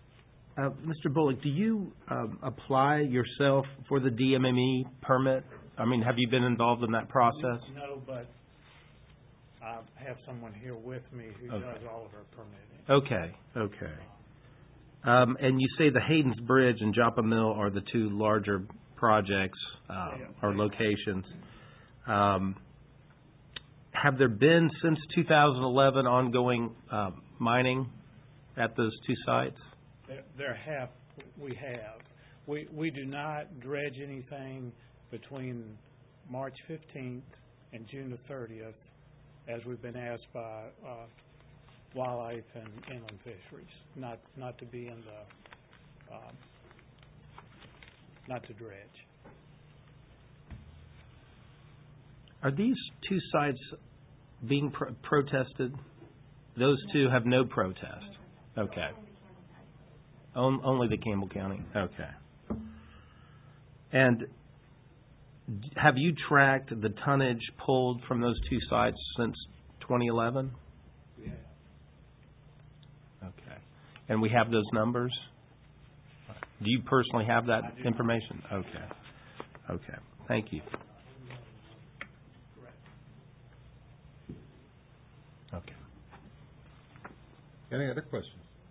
Uh, Mister Bullock, do you um, apply yourself for the D M M E permit? I mean, have you been involved in that process? No, but I have someone here with me who Okay. does all of our permitting. Okay, okay. Um, and you say the Hayden's Bridge and Joppa Mill are the two larger projects, uh, Yeah. or locations. Um, have there been, since two thousand eleven, ongoing uh, mining at those two sites? There, there have, we have. We, we do not dredge anything between March fifteenth and June the thirtieth, as we've been asked by uh, wildlife and inland fisheries, not, not to be in the, um, not to dredge. Are these two sites being pro- protested? Those two have no protest? Okay. On- only the Campbell County? Okay. And d- have you tracked the tonnage pulled from those two sites since twenty eleven? We have. Okay. And we have those numbers? Do you personally have that I do not. information? Okay. Okay. Thank you. Okay. Any other questions?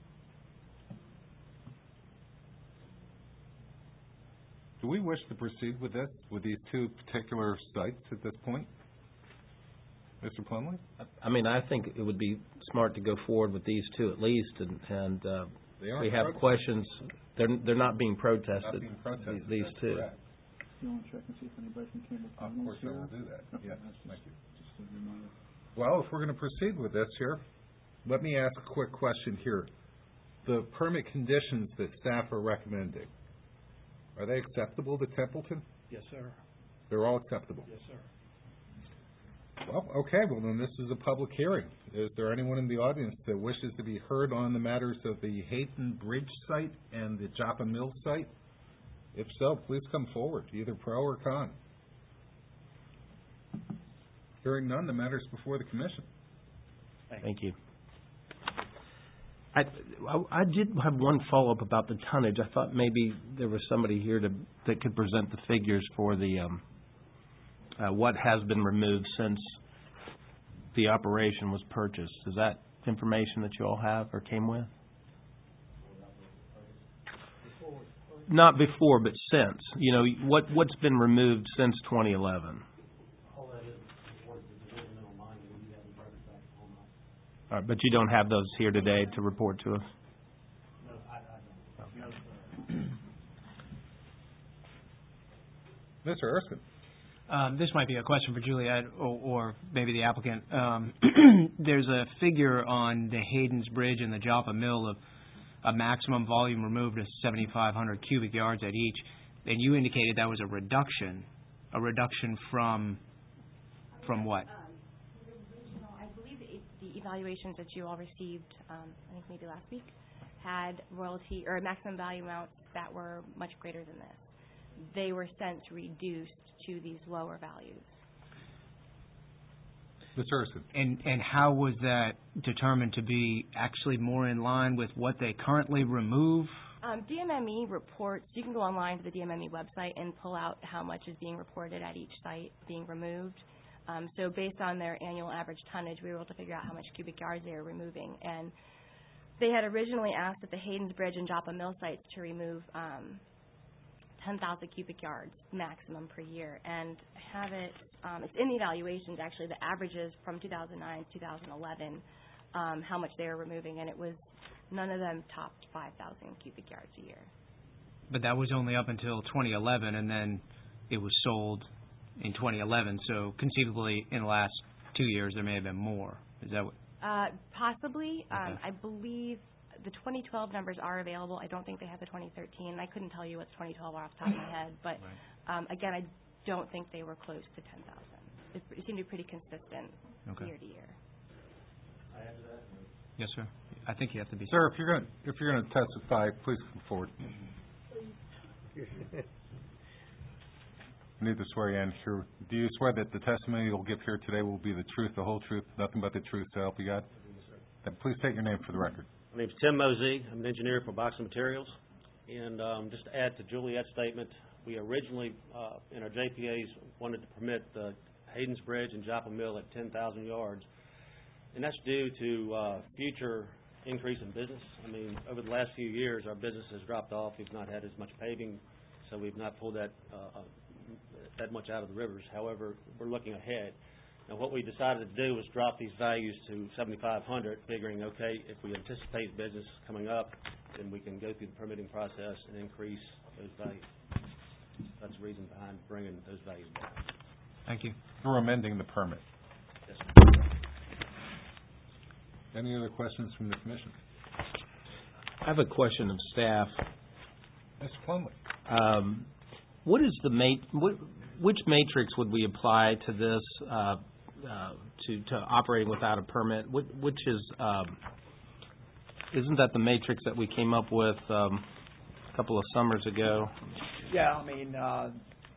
Do we wish to proceed with this, with these two particular sites at this point? Mister Plumlee? I mean, I think it would be smart to go forward with these two at least, and, and uh, They aren't we have protested. questions. They're they're not being protested. Not being protested, These that's two. correct. You want to check and see if anybody from Campbell Of County course, is I here? will do that. Okay, Yes, that's thank just- you. Just a reminder. Well, if we're going to proceed with this here, let me ask a quick question here. The permit conditions that staff are recommending, are they acceptable to Templeton? Yes, sir. They're all acceptable? Yes, sir. Well, okay, well then this is a public hearing. Is there anyone in the audience that wishes to be heard on the matters of the Hayden Bridge site and the Joppa Mill site? If so, please come forward, either pro or con. Hearing none, the matter is before the commission. Thank you. I, I, I did have one follow-up about the tonnage. I thought maybe there was somebody here to, that could present the figures for the, um, uh, what has been removed since the operation was purchased. Is that information that you all have or came with? Not before, but since. You know, what, what's been removed since twenty eleven? All right, but you don't have those here today to report to us? Mister Erskine. Um, this might be a question for Juliet or, or maybe the applicant. Um, there's a figure on the Hayden's Bridge and the Joppa Mill of a maximum volume removed of seventy-five hundred cubic yards at each, and you indicated that was a reduction, a reduction from, from what? original, I believe it, the evaluations that you all received, um, I think maybe last week, had royalty or maximum value amounts that were much greater than this. They were since reduced to these lower values. Mister Erskine. And and how was that determined to be actually more in line with what they currently remove? Um, D M M E reports, you can go online to the D M M E website and pull out how much is being reported at each site being removed. Um, so based on their annual average tonnage, we were able to figure out how much cubic yards they were removing. And they had originally asked at the Hayden's Bridge and Joppa Mill sites to remove um, ten thousand cubic yards maximum per year, and have it, um, it's in the evaluations actually, the averages from two thousand nine to two thousand eleven, um, how much they were removing, and it was, none of them topped five thousand cubic yards a year. But that was only up until twenty eleven, and then it was sold in twenty eleven. So conceivably, in the last two years, there may have been more. Is that what? Uh, possibly. Um, Okay. I believe the twenty twelve numbers are available. I don't think they have the twenty thirteen. I couldn't tell you what's twenty twelve off the top of my head, but um, again, I don't think they were close to ten thousand. It, it seemed to be pretty consistent Okay. year to year. Yes, sir. I think you have to be. Sir, if you're going to, if you're going to testify, please come forward. I need to swear you in here. Do you swear that the testimony you'll give here today will be the truth, the whole truth, nothing but the truth, so help you God? Then please state your name for the record. My name's Tim Mosey. I'm an engineer for Boxing Materials. And um, just to add to Juliet's statement, We originally, uh, in our J P As, wanted to permit the Hayden's Bridge and Joppa Mill at ten thousand yards, and that's due to uh, future increase in business. I mean, over the last few years, our business has dropped off. We've not had as much paving, so we've not pulled that uh, that much out of the rivers. However, we're looking ahead. Now, what we decided to do was drop these values to seventy-five hundred, figuring, okay, if we anticipate business coming up, then we can go through the permitting process and increase those values. That's the reason behind bringing those values down. Thank you. We're amending the permit. Yes, sir. Any other questions from the commission? I have a question of staff. Mister Plumley. Um, what is the ma- what, which matrix would we apply to this uh, uh, to, to operating without a permit? Which, which is um, isn't that the matrix that we came up with um, a couple of summers ago? Yeah, I mean, uh,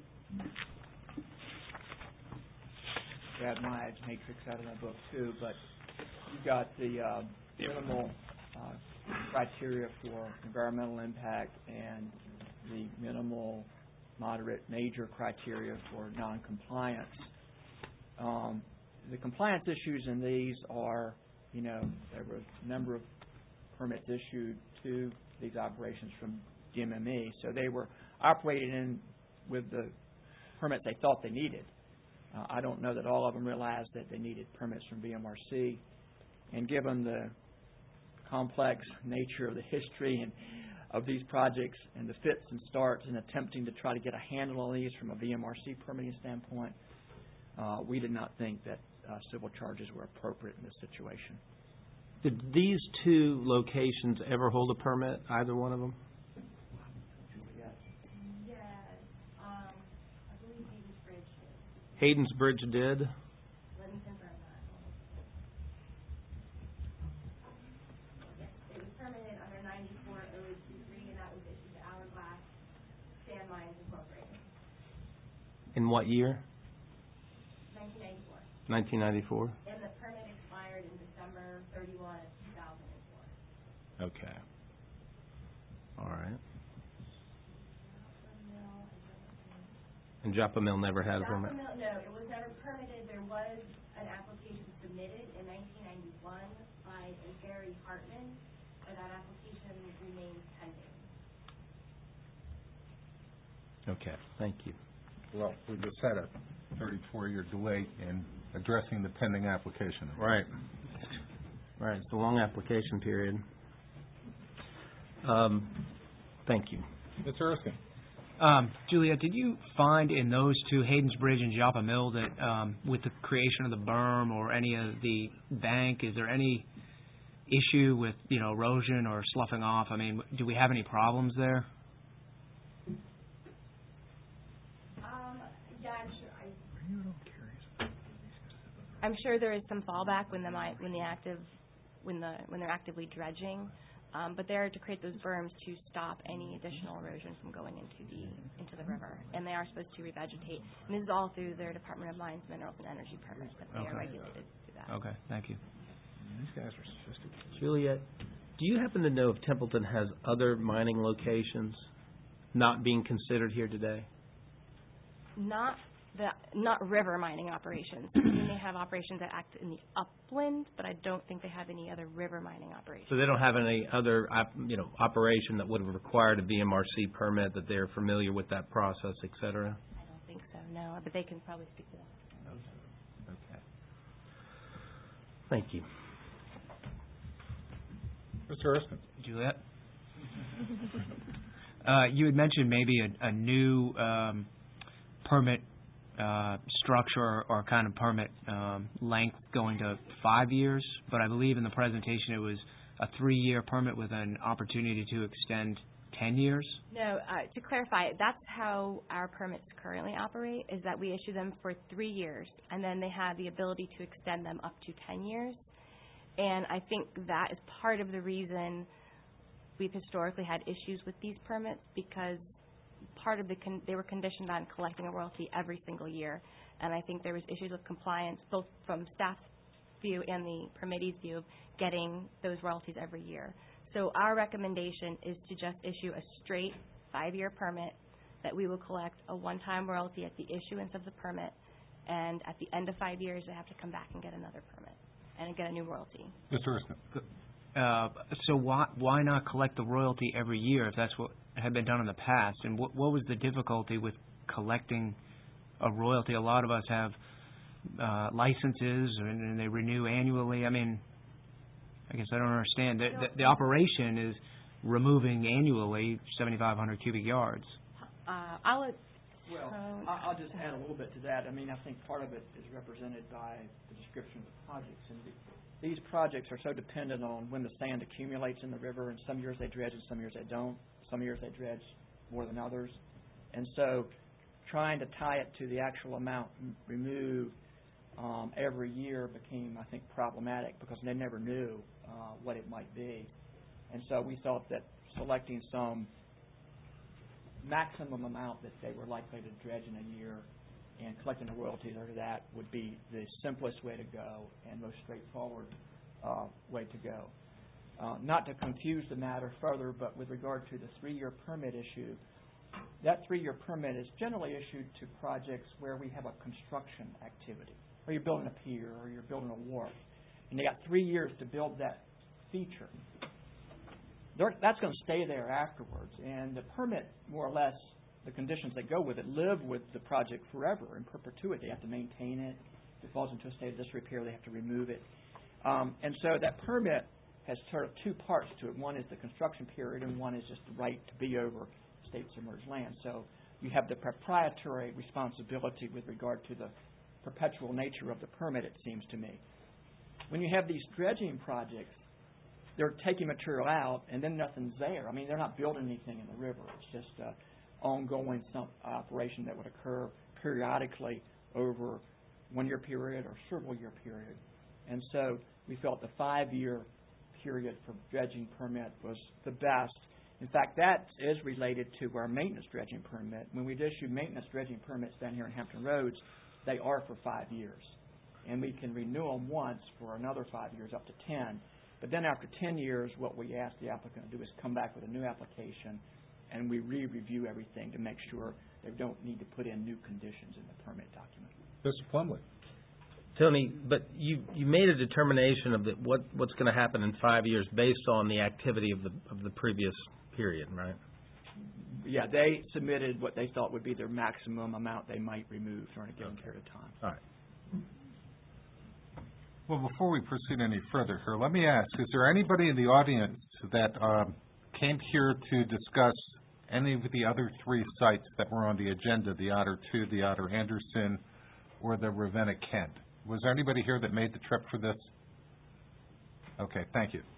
grab my matrix out of my book too, but you've got the uh, minimal uh, criteria for environmental impact and the minimal, moderate, major criteria for noncompliance. Um, the compliance issues in these are, you know, there were a number of permits issued to these operations from D M M E, so they were operating in with the permits they thought they needed. Uh, I don't know that all of them realized that they needed permits from V M R C, and given the complex nature of the history and of these projects and the fits and starts and attempting to try to get a handle on these from a V M R C permitting standpoint, uh, we did not think that uh, civil charges were appropriate in this situation. Did these two locations ever hold a permit, either one of them? Yes, um, I believe Hayden's Bridge did. Hayden's Bridge did? Let me confirm that. Yes, it was permitted under ninety-four oh eight two three, and that was issued to Hourglass Sand Mines Incorporated, In what year? nineteen ninety-four. nineteen ninety-four? And the permit expired in December thirty-first of two thousand four. Okay. All right. And Joppa Mill never had a Joppa permit? Mill, no, it was never permitted. There was an application submitted in nineteen ninety-one by a Gary Hartman, but that application remains pending. Okay, thank you. Well, we just had a thirty-four year delay in addressing the pending application. Right. Right, it's a long application period. Um, thank you. Mister Erskine. Um, Juliet, did you find in those two, Hayden's Bridge and Joppa Mill, that um, with the creation of the berm or any of the bank, is there any issue with, you know, erosion or sloughing off? I mean, do we have any problems there? Um, yeah, I'm sure. I, I'm sure there is some fallback when the mi- when the active when the when they're actively dredging. Um, but they're to create those berms to stop any additional erosion from going into the into the river, and they are supposed to revegetate. And this is all through their Department of Mines, Minerals, and Energy permits that they Okay. are regulated to that. Okay, thank you. These guys are sophisticated. Juliet, do you happen to know if Templeton has other mining locations not being considered here today? Not the not river mining operations. I mean, they have operations that act in the upland, but I don't think they have any other river mining operations. So they don't have any other, op- you know, operation that would have required a V M R C permit, that they're familiar with that process, et cetera? I don't think so, no, but they can probably speak to that. Okay. Thank you. Mister Erskine. Juliet? uh, you had mentioned maybe a, a new um, permit uh, structure or, or kind of permit um, length going to five years, but I believe in the presentation it was a three-year permit with an opportunity to extend ten years? No, uh, to clarify, that's how our permits currently operate, is that we issue them for three years, and then they have the ability to extend them up to ten years. And I think that is part of the reason we've historically had issues with these permits, because part of the con- they were conditioned on collecting a royalty every single year. And I think there was issues with compliance, both from staff's view and the permittee's view, of getting those royalties every year. So our recommendation is to just issue a straight five-year permit that we will collect a one-time royalty at the issuance of the permit, and at the end of five years, they have to come back and get another permit and get a new royalty. Mister Erskine. Uh, so why why not collect the royalty every year if that's what had been done in the past? And what what was the difficulty with collecting a royalty? A lot of us have uh, licenses and, and they renew annually. I mean, I guess I don't understand. The, the, the operation is removing annually seventy-five hundred cubic yards. Uh, I'll let Well, Tone- I- I'll just add a little bit to that. I mean, I think part of it is represented by the description of the projects. And the- these projects are so dependent on when the sand accumulates in the river, and some years they dredge and some years they don't. Some years they dredge more than others. And so trying to tie it to the actual amount m- removed um, every year became, I think, problematic because they never knew uh, what it might be. And so we thought that selecting some maximum amount that they were likely to dredge in a year and collecting the royalties under that would be the simplest way to go and most straightforward uh, way to go. Uh, not to confuse the matter further, but with regard to the three-year permit issue, that three-year permit is generally issued to projects where we have a construction activity, or you're building a pier, or you're building a wharf, and they got three years to build that feature. They're, that's going to stay there afterwards, and the permit, more or less, the conditions that go with it, live with the project forever in perpetuity. They have to maintain it. If it falls into a state of disrepair, they have to remove it. Um, and so that permit has sort of two parts to it. One is the construction period, and one is just the right to be over state submerged land. So you have the proprietary responsibility with regard to the perpetual nature of the permit, it seems to me. When you have these dredging projects, they're taking material out, and then nothing's there. I mean, they're not building anything in the river. It's just an ongoing some operation that would occur periodically over one-year period or several-year period. And so we felt the five-year period for dredging permit was the best. In fact, that is related to our maintenance dredging permit. When we issue maintenance dredging permits down here in Hampton Roads, they are for five years. And we can renew them once for another five years, up to ten. But then after ten years, what we ask the applicant to do is come back with a new application, and we re-review everything to make sure they don't need to put in new conditions in the permit document. Mister Plumlee. Tony, but you you made a determination of the, what what's going to happen in five years based on the activity of the of the previous period, right? Yeah, they submitted what they thought would be their maximum amount they might remove during a given Okay. period of time. All right. Well, before we proceed any further here, let me ask, is there anybody in the audience that um, came here to discuss any of the other three sites that were on the agenda, the Otter two, the Otter Anderson, or the Ravenna Kent? Was there anybody here that made the trip for this? Okay, thank you.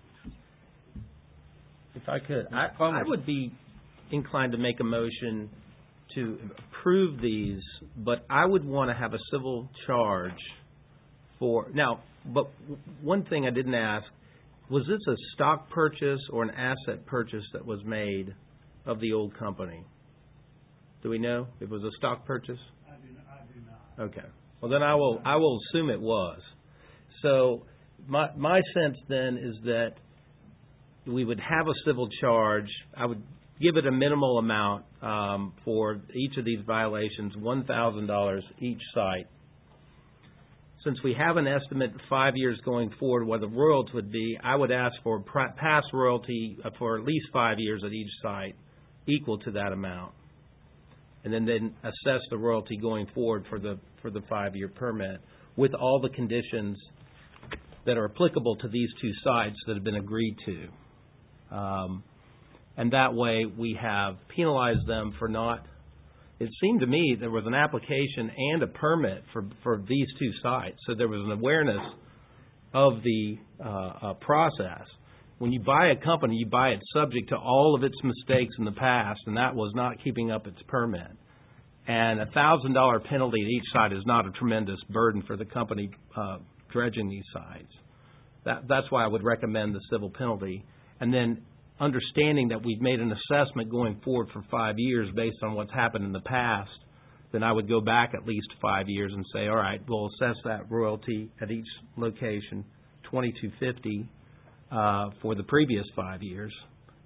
If I could, I, Plumlee. I would be inclined to make a motion to approve these, but I would want to have a civil charge for, now, but one thing I didn't ask, was this a stock purchase or an asset purchase that was made of the old company? Do we know if it was a stock purchase? I do, I do not. Okay. Well, then I will I will assume it was. So my my sense then is that we would have a civil charge. I would give it a minimal amount um, for each of these violations, one thousand dollars each site. Since we have an estimate five years going forward what the royalties would be, I would ask for pr- past royalty for at least five years at each site equal to that amount. And then, then assess the royalty going forward for the for the five-year permit with all the conditions that are applicable to these two sites that have been agreed to. Um, and that way we have penalized them for not, it seemed to me there was an application and a permit for, for these two sites. So there was an awareness of the uh, uh, process. When you buy a company, you buy it subject to all of its mistakes in the past, and that was not keeping up its permit. And a one thousand dollars penalty at each site is not a tremendous burden for the company uh, dredging these sites. That, that's why I would recommend the civil penalty. And then understanding that we've made an assessment going forward for five years based on what's happened in the past, then I would go back at least five years and say, all right, we'll assess that royalty at each location, twenty-two fifty. Uh, for the previous five years,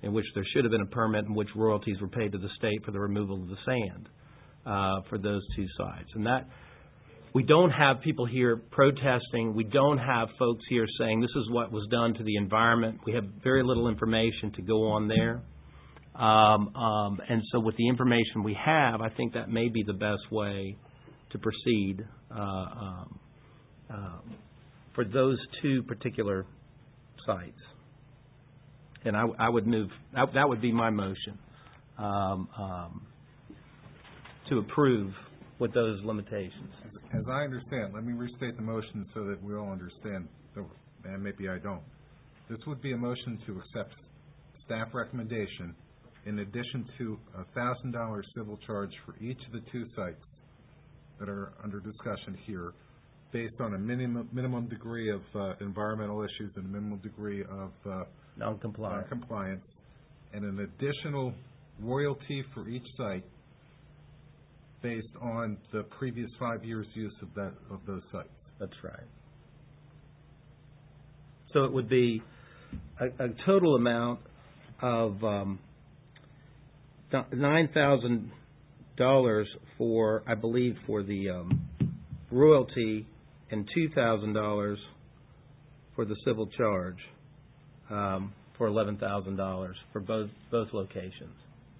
in which there should have been a permit, in which royalties were paid to the state for the removal of the sand uh, for those two sites. And that, we don't have people here protesting. We don't have folks here saying this is what was done to the environment. We have very little information to go on there. Um, um, and so with the information we have, I think that may be the best way to proceed uh, um, um, for those two particular sites. And I, I would move, that, that would be my motion, um, um, to approve with those limitations. As I understand, let me restate the motion so that we all understand, and maybe I don't. This would be a motion to accept staff recommendation in addition to a one thousand dollars civil charge for each of the two sites that are under discussion here, based on a minimum minimum degree of uh, environmental issues and a minimum degree of uh, non-compliance. non-compliance, and an additional royalty for each site based on the previous five years' use of that of those sites. That's right. So it would be a, a total amount of um, nine thousand dollars for, I believe, for the um, royalty, and two thousand dollars for the civil charge, um, for eleven thousand dollars for both both locations.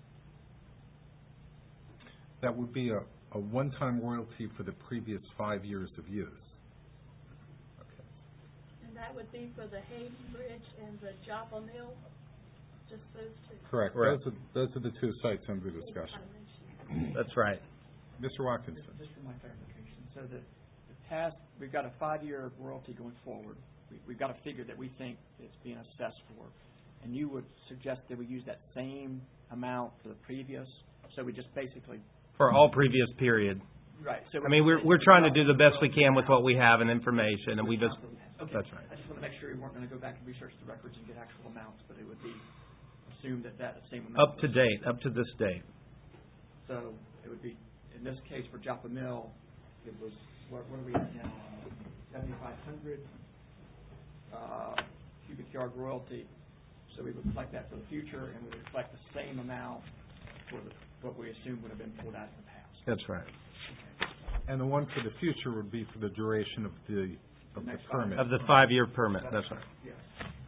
That would be a, a one-time royalty for the previous five years of use. Okay. And that would be for the Hayden Bridge and the Joppa Mill, just those two? Correct. Correct. Those are, those are the two sites under discussion. That's right. Mister Watkinson. Just for my clarification, so the, the task, we've got a five-year royalty going forward. We, we've got a figure that we think it's being assessed for, and you would suggest that we use that same amount for the previous, so we just basically... For all previous period. Right. So I mean, we're we're trying to do the best we can with what we have and information, and we just, okay. That's right. I just want to make sure we weren't going to go back and research the records and get actual amounts, but it would be assumed that that same amount... Up to date, up to this date. So it would be, in this case for Joppa Mill, it was, what, what are we at now? seventy-five hundred uh, cubic yard royalty. So we would reflect that for the future, and we would reflect the same amount for the, what we assumed would have been pulled out in the past. That's right. And the one for the future would be for the duration of the of the, next permit. Of the five-year permit, that's right. Yes.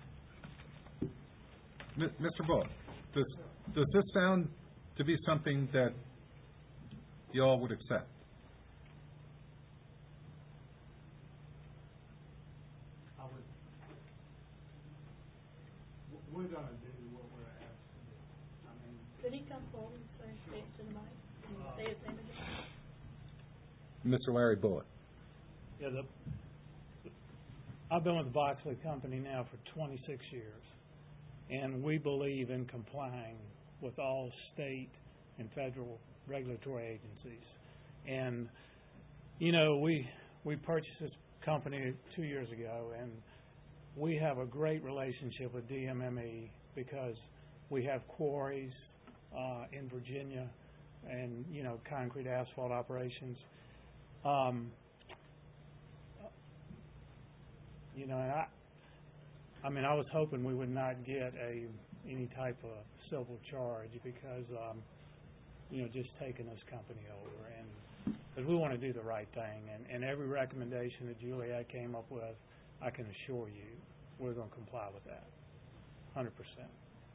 M- Mister Bullock, does does this sound to be something that you all would accept? I would, we're gonna do what we're asked to do. I mean, Could he come forward and say, say it to the mic? Can you say his name again? Mister Larry Bullock. yeah, the, I've been with the Boxley Company now for twenty-six years, and we believe in complying with all state and federal regulatory agencies. And, you know, we we purchased this company two years ago, and we have a great relationship with D M M E because we have quarries uh, in Virginia and, you know, concrete asphalt operations. Um, you know, and I, I mean, I was hoping we would not get a any type of civil charge because, um, you know, just taking this company over, and because we want to do the right thing, and, and every recommendation that Juliet came up with, I can assure you, we're going to comply with that, one hundred percent.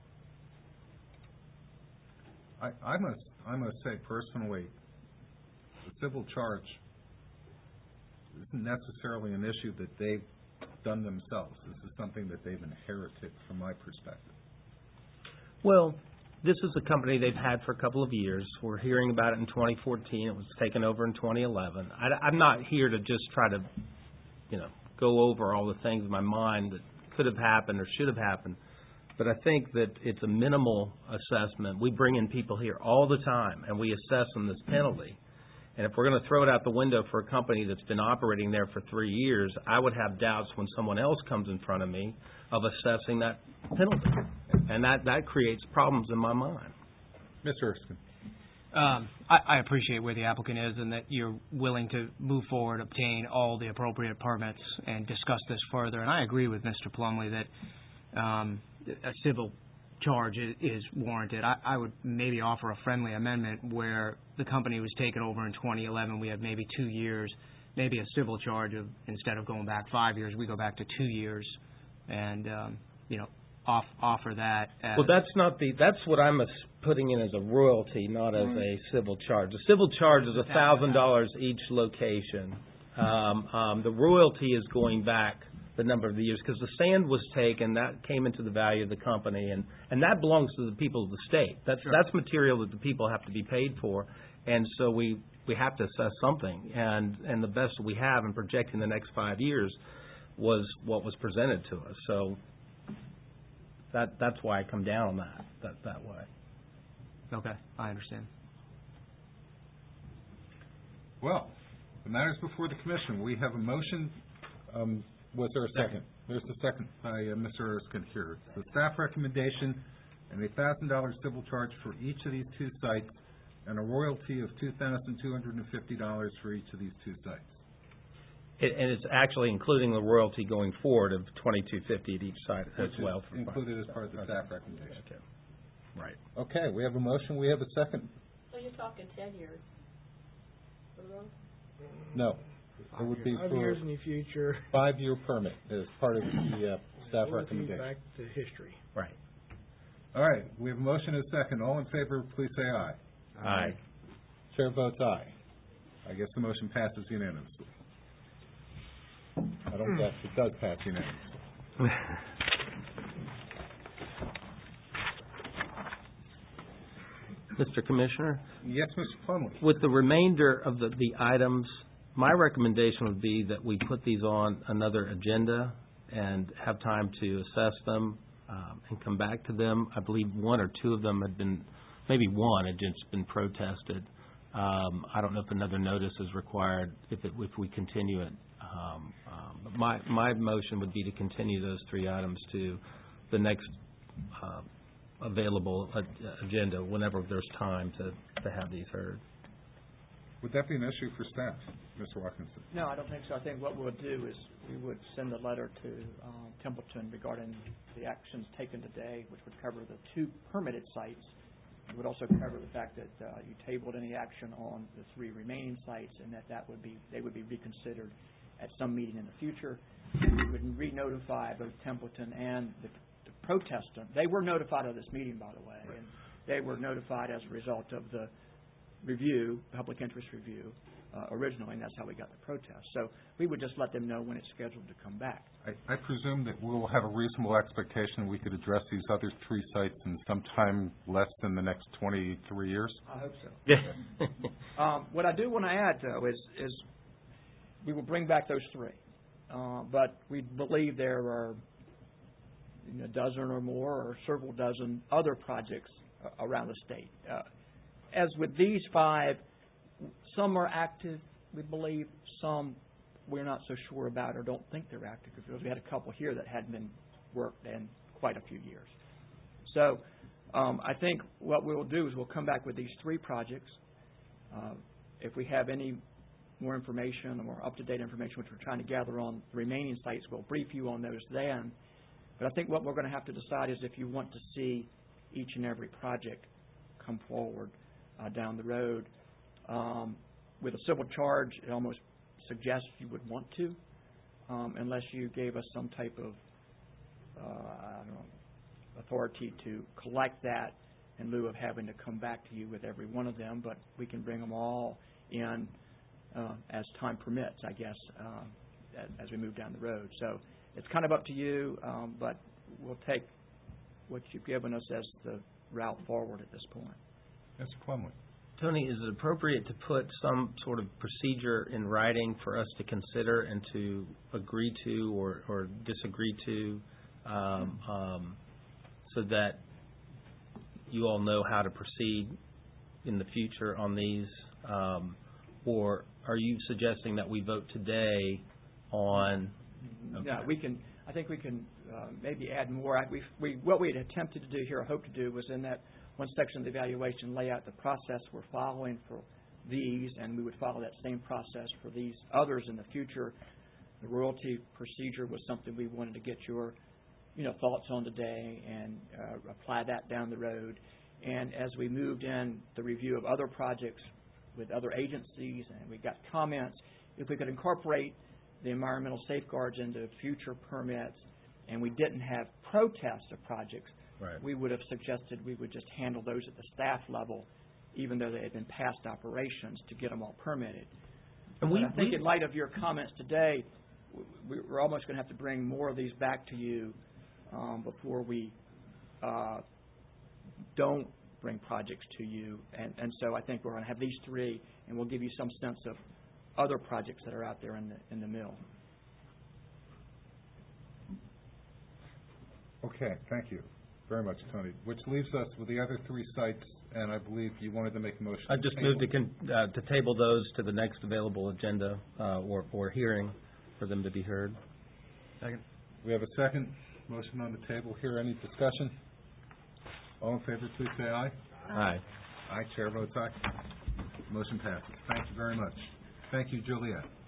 I, I must I must say personally, the civil charge isn't necessarily an issue that they've done themselves. This is something that they've inherited from my perspective. Well, this is a company they've had for a couple of years. We're hearing about it in twenty fourteen. It was taken over in twenty eleven. I, I'm not here to just try to, you know, go over all the things in my mind that could have happened or should have happened. But I think that it's a minimal assessment. We bring in people here all the time, and we assess them this penalty. And if we're going to throw it out the window for a company that's been operating there for three years, I would have doubts when someone else comes in front of me of assessing that penalty. And that, that creates problems in my mind. Mister Erskine. Um, I, I appreciate where the applicant is and that you're willing to move forward, obtain all the appropriate permits, and discuss this further. And I agree with Mister Plumley that um, a civil charge is, is warranted. I, I would maybe offer a friendly amendment where the company was taken over in twenty eleven. We have maybe two years, maybe a civil charge of, instead of going back five years, we go back to two years and, um, you know, off, offer that as... Well, that's not the, that's what I'm as- putting in as a royalty, not as a civil charge. The civil charge is one thousand dollars each location. Um, um, the royalty is going back the number of the years, because the sand was taken, that came into the value of the company, and, and that belongs to the people of the state. That's Sure. that's material that the people have to be paid for, and so we, we have to assess something, and, and the best we have in projecting the next five years was what was presented to us. So that that's why I come down on that, that, that way. Okay, I understand. Well, the matter's before the commission. We have a motion. Um, was there a second? There's a second by uh, Mister Erskine here. The staff recommendation and a one thousand dollars civil charge for each of these two sites and a royalty of two thousand two hundred fifty dollars for each of these two sites. It, and it's actually including the royalty going forward of twenty-two fifty at each site as Which well. is for included as part of the okay. staff recommendation. Okay. Right. Okay, we have a motion. We have a second. So you're talking ten years for the road? No. It would be Five for years in the future. five-year permit as part of the uh, staff royalty recommendation. Back to history. Right. All right, we have a motion and a second. All in favor, please say aye. Aye. Chair votes aye. I guess the motion passes unanimously. I don't guess it does pass unanimously. Mister Commissioner, Yes, Mister Plumlee. with the remainder of the, the items, my recommendation would be that we put these on another agenda and have time to assess them um, and come back to them. I believe one or two of them had been, maybe one had just been protested. Um, I don't know if another notice is required if it, if we continue it. Um, um, but my my motion would be to continue those three items to the next uh, available uh, agenda whenever there's time to, to have these heard. Would that be an issue for staff, Mister Watkinson? No, I don't think so. I think what we'll do is we would send a letter to um, Templeton regarding the actions taken today, which would cover the two permitted sites. It would also cover the fact that uh, you tabled any action on the three remaining sites, and that that would be they would be reconsidered at some meeting in the future. We would re-notify both Templeton and the, the protestant. They were notified of this meeting, by the way, Right. and they were notified as a result of the review, public interest review, uh, originally, and that's how we got the protest. So we would just let them know when it's scheduled to come back. I, I presume that we'll have a reasonable expectation we could address these other three sites in some time less than the next twenty-three years? I hope so. Yeah. Um, what I do want to add, though, is, is we will bring back those three. Uh, but we believe there are you know, a dozen or more or several dozen other projects uh, around the state. Uh, as with these five, some are active, we believe. Some we're not so sure about or don't think they're active, because we had a couple here that hadn't been worked in quite a few years. So um, I think what we'll do is we'll come back with these three projects. Uh, if we have any more information or more up-to-date information, which we're trying to gather on the remaining sites, we'll brief you on those then. But I think what we're going to have to decide is if you want to see each and every project come forward uh, down the road. Um, with a civil charge, it almost suggests you would want to, um, unless you gave us some type of uh, I don't know, authority to collect that in lieu of having to come back to you with every one of them. But we can bring them all in uh, as time permits, I guess, uh, as, as we move down the road. So it's kind of up to you, um, but we'll take what you've given us as the route forward at this point. Mister Plumlee. Tony, is it appropriate to put some sort of procedure in writing for us to consider and to agree to or, or disagree to um, um, so that you all know how to proceed in the future on these? Um, or are you suggesting that we vote today on... Okay. Yeah, we can. I think we can uh, maybe add more. I, we, we, what we had attempted to do here, or hoped to do, was in that one section of the evaluation lay out the process we're following for these, and we would follow that same process for these others in the future. The royalty procedure was something we wanted to get your you know, thoughts on today and uh, apply that down the road. And as we moved in the review of other projects with other agencies and we got comments, if we could incorporate the environmental safeguards into future permits and we didn't have protests of projects, Right. we would have suggested we would just handle those at the staff level, even though they had been past operations, to get them all permitted. And But we, I think we, in light of your comments today, w- we're almost going to have to bring more of these back to you um, before we uh, don't bring projects to you. And, and so I think we're going to have these three, and we'll give you some sense of other projects that are out there in the in the mill. Okay, thank you very much, Tony. Which leaves us with the other three sites, and I believe you wanted to make a motion. I just moved to, con- uh, to table those to the next available agenda uh, or, or hearing for them to be heard. Second. We have a second motion on the table here. Any discussion? All in favor, please say aye. Aye. Aye, chair votes aye. Motion passes. Thank you very much. Thank you, Juliet.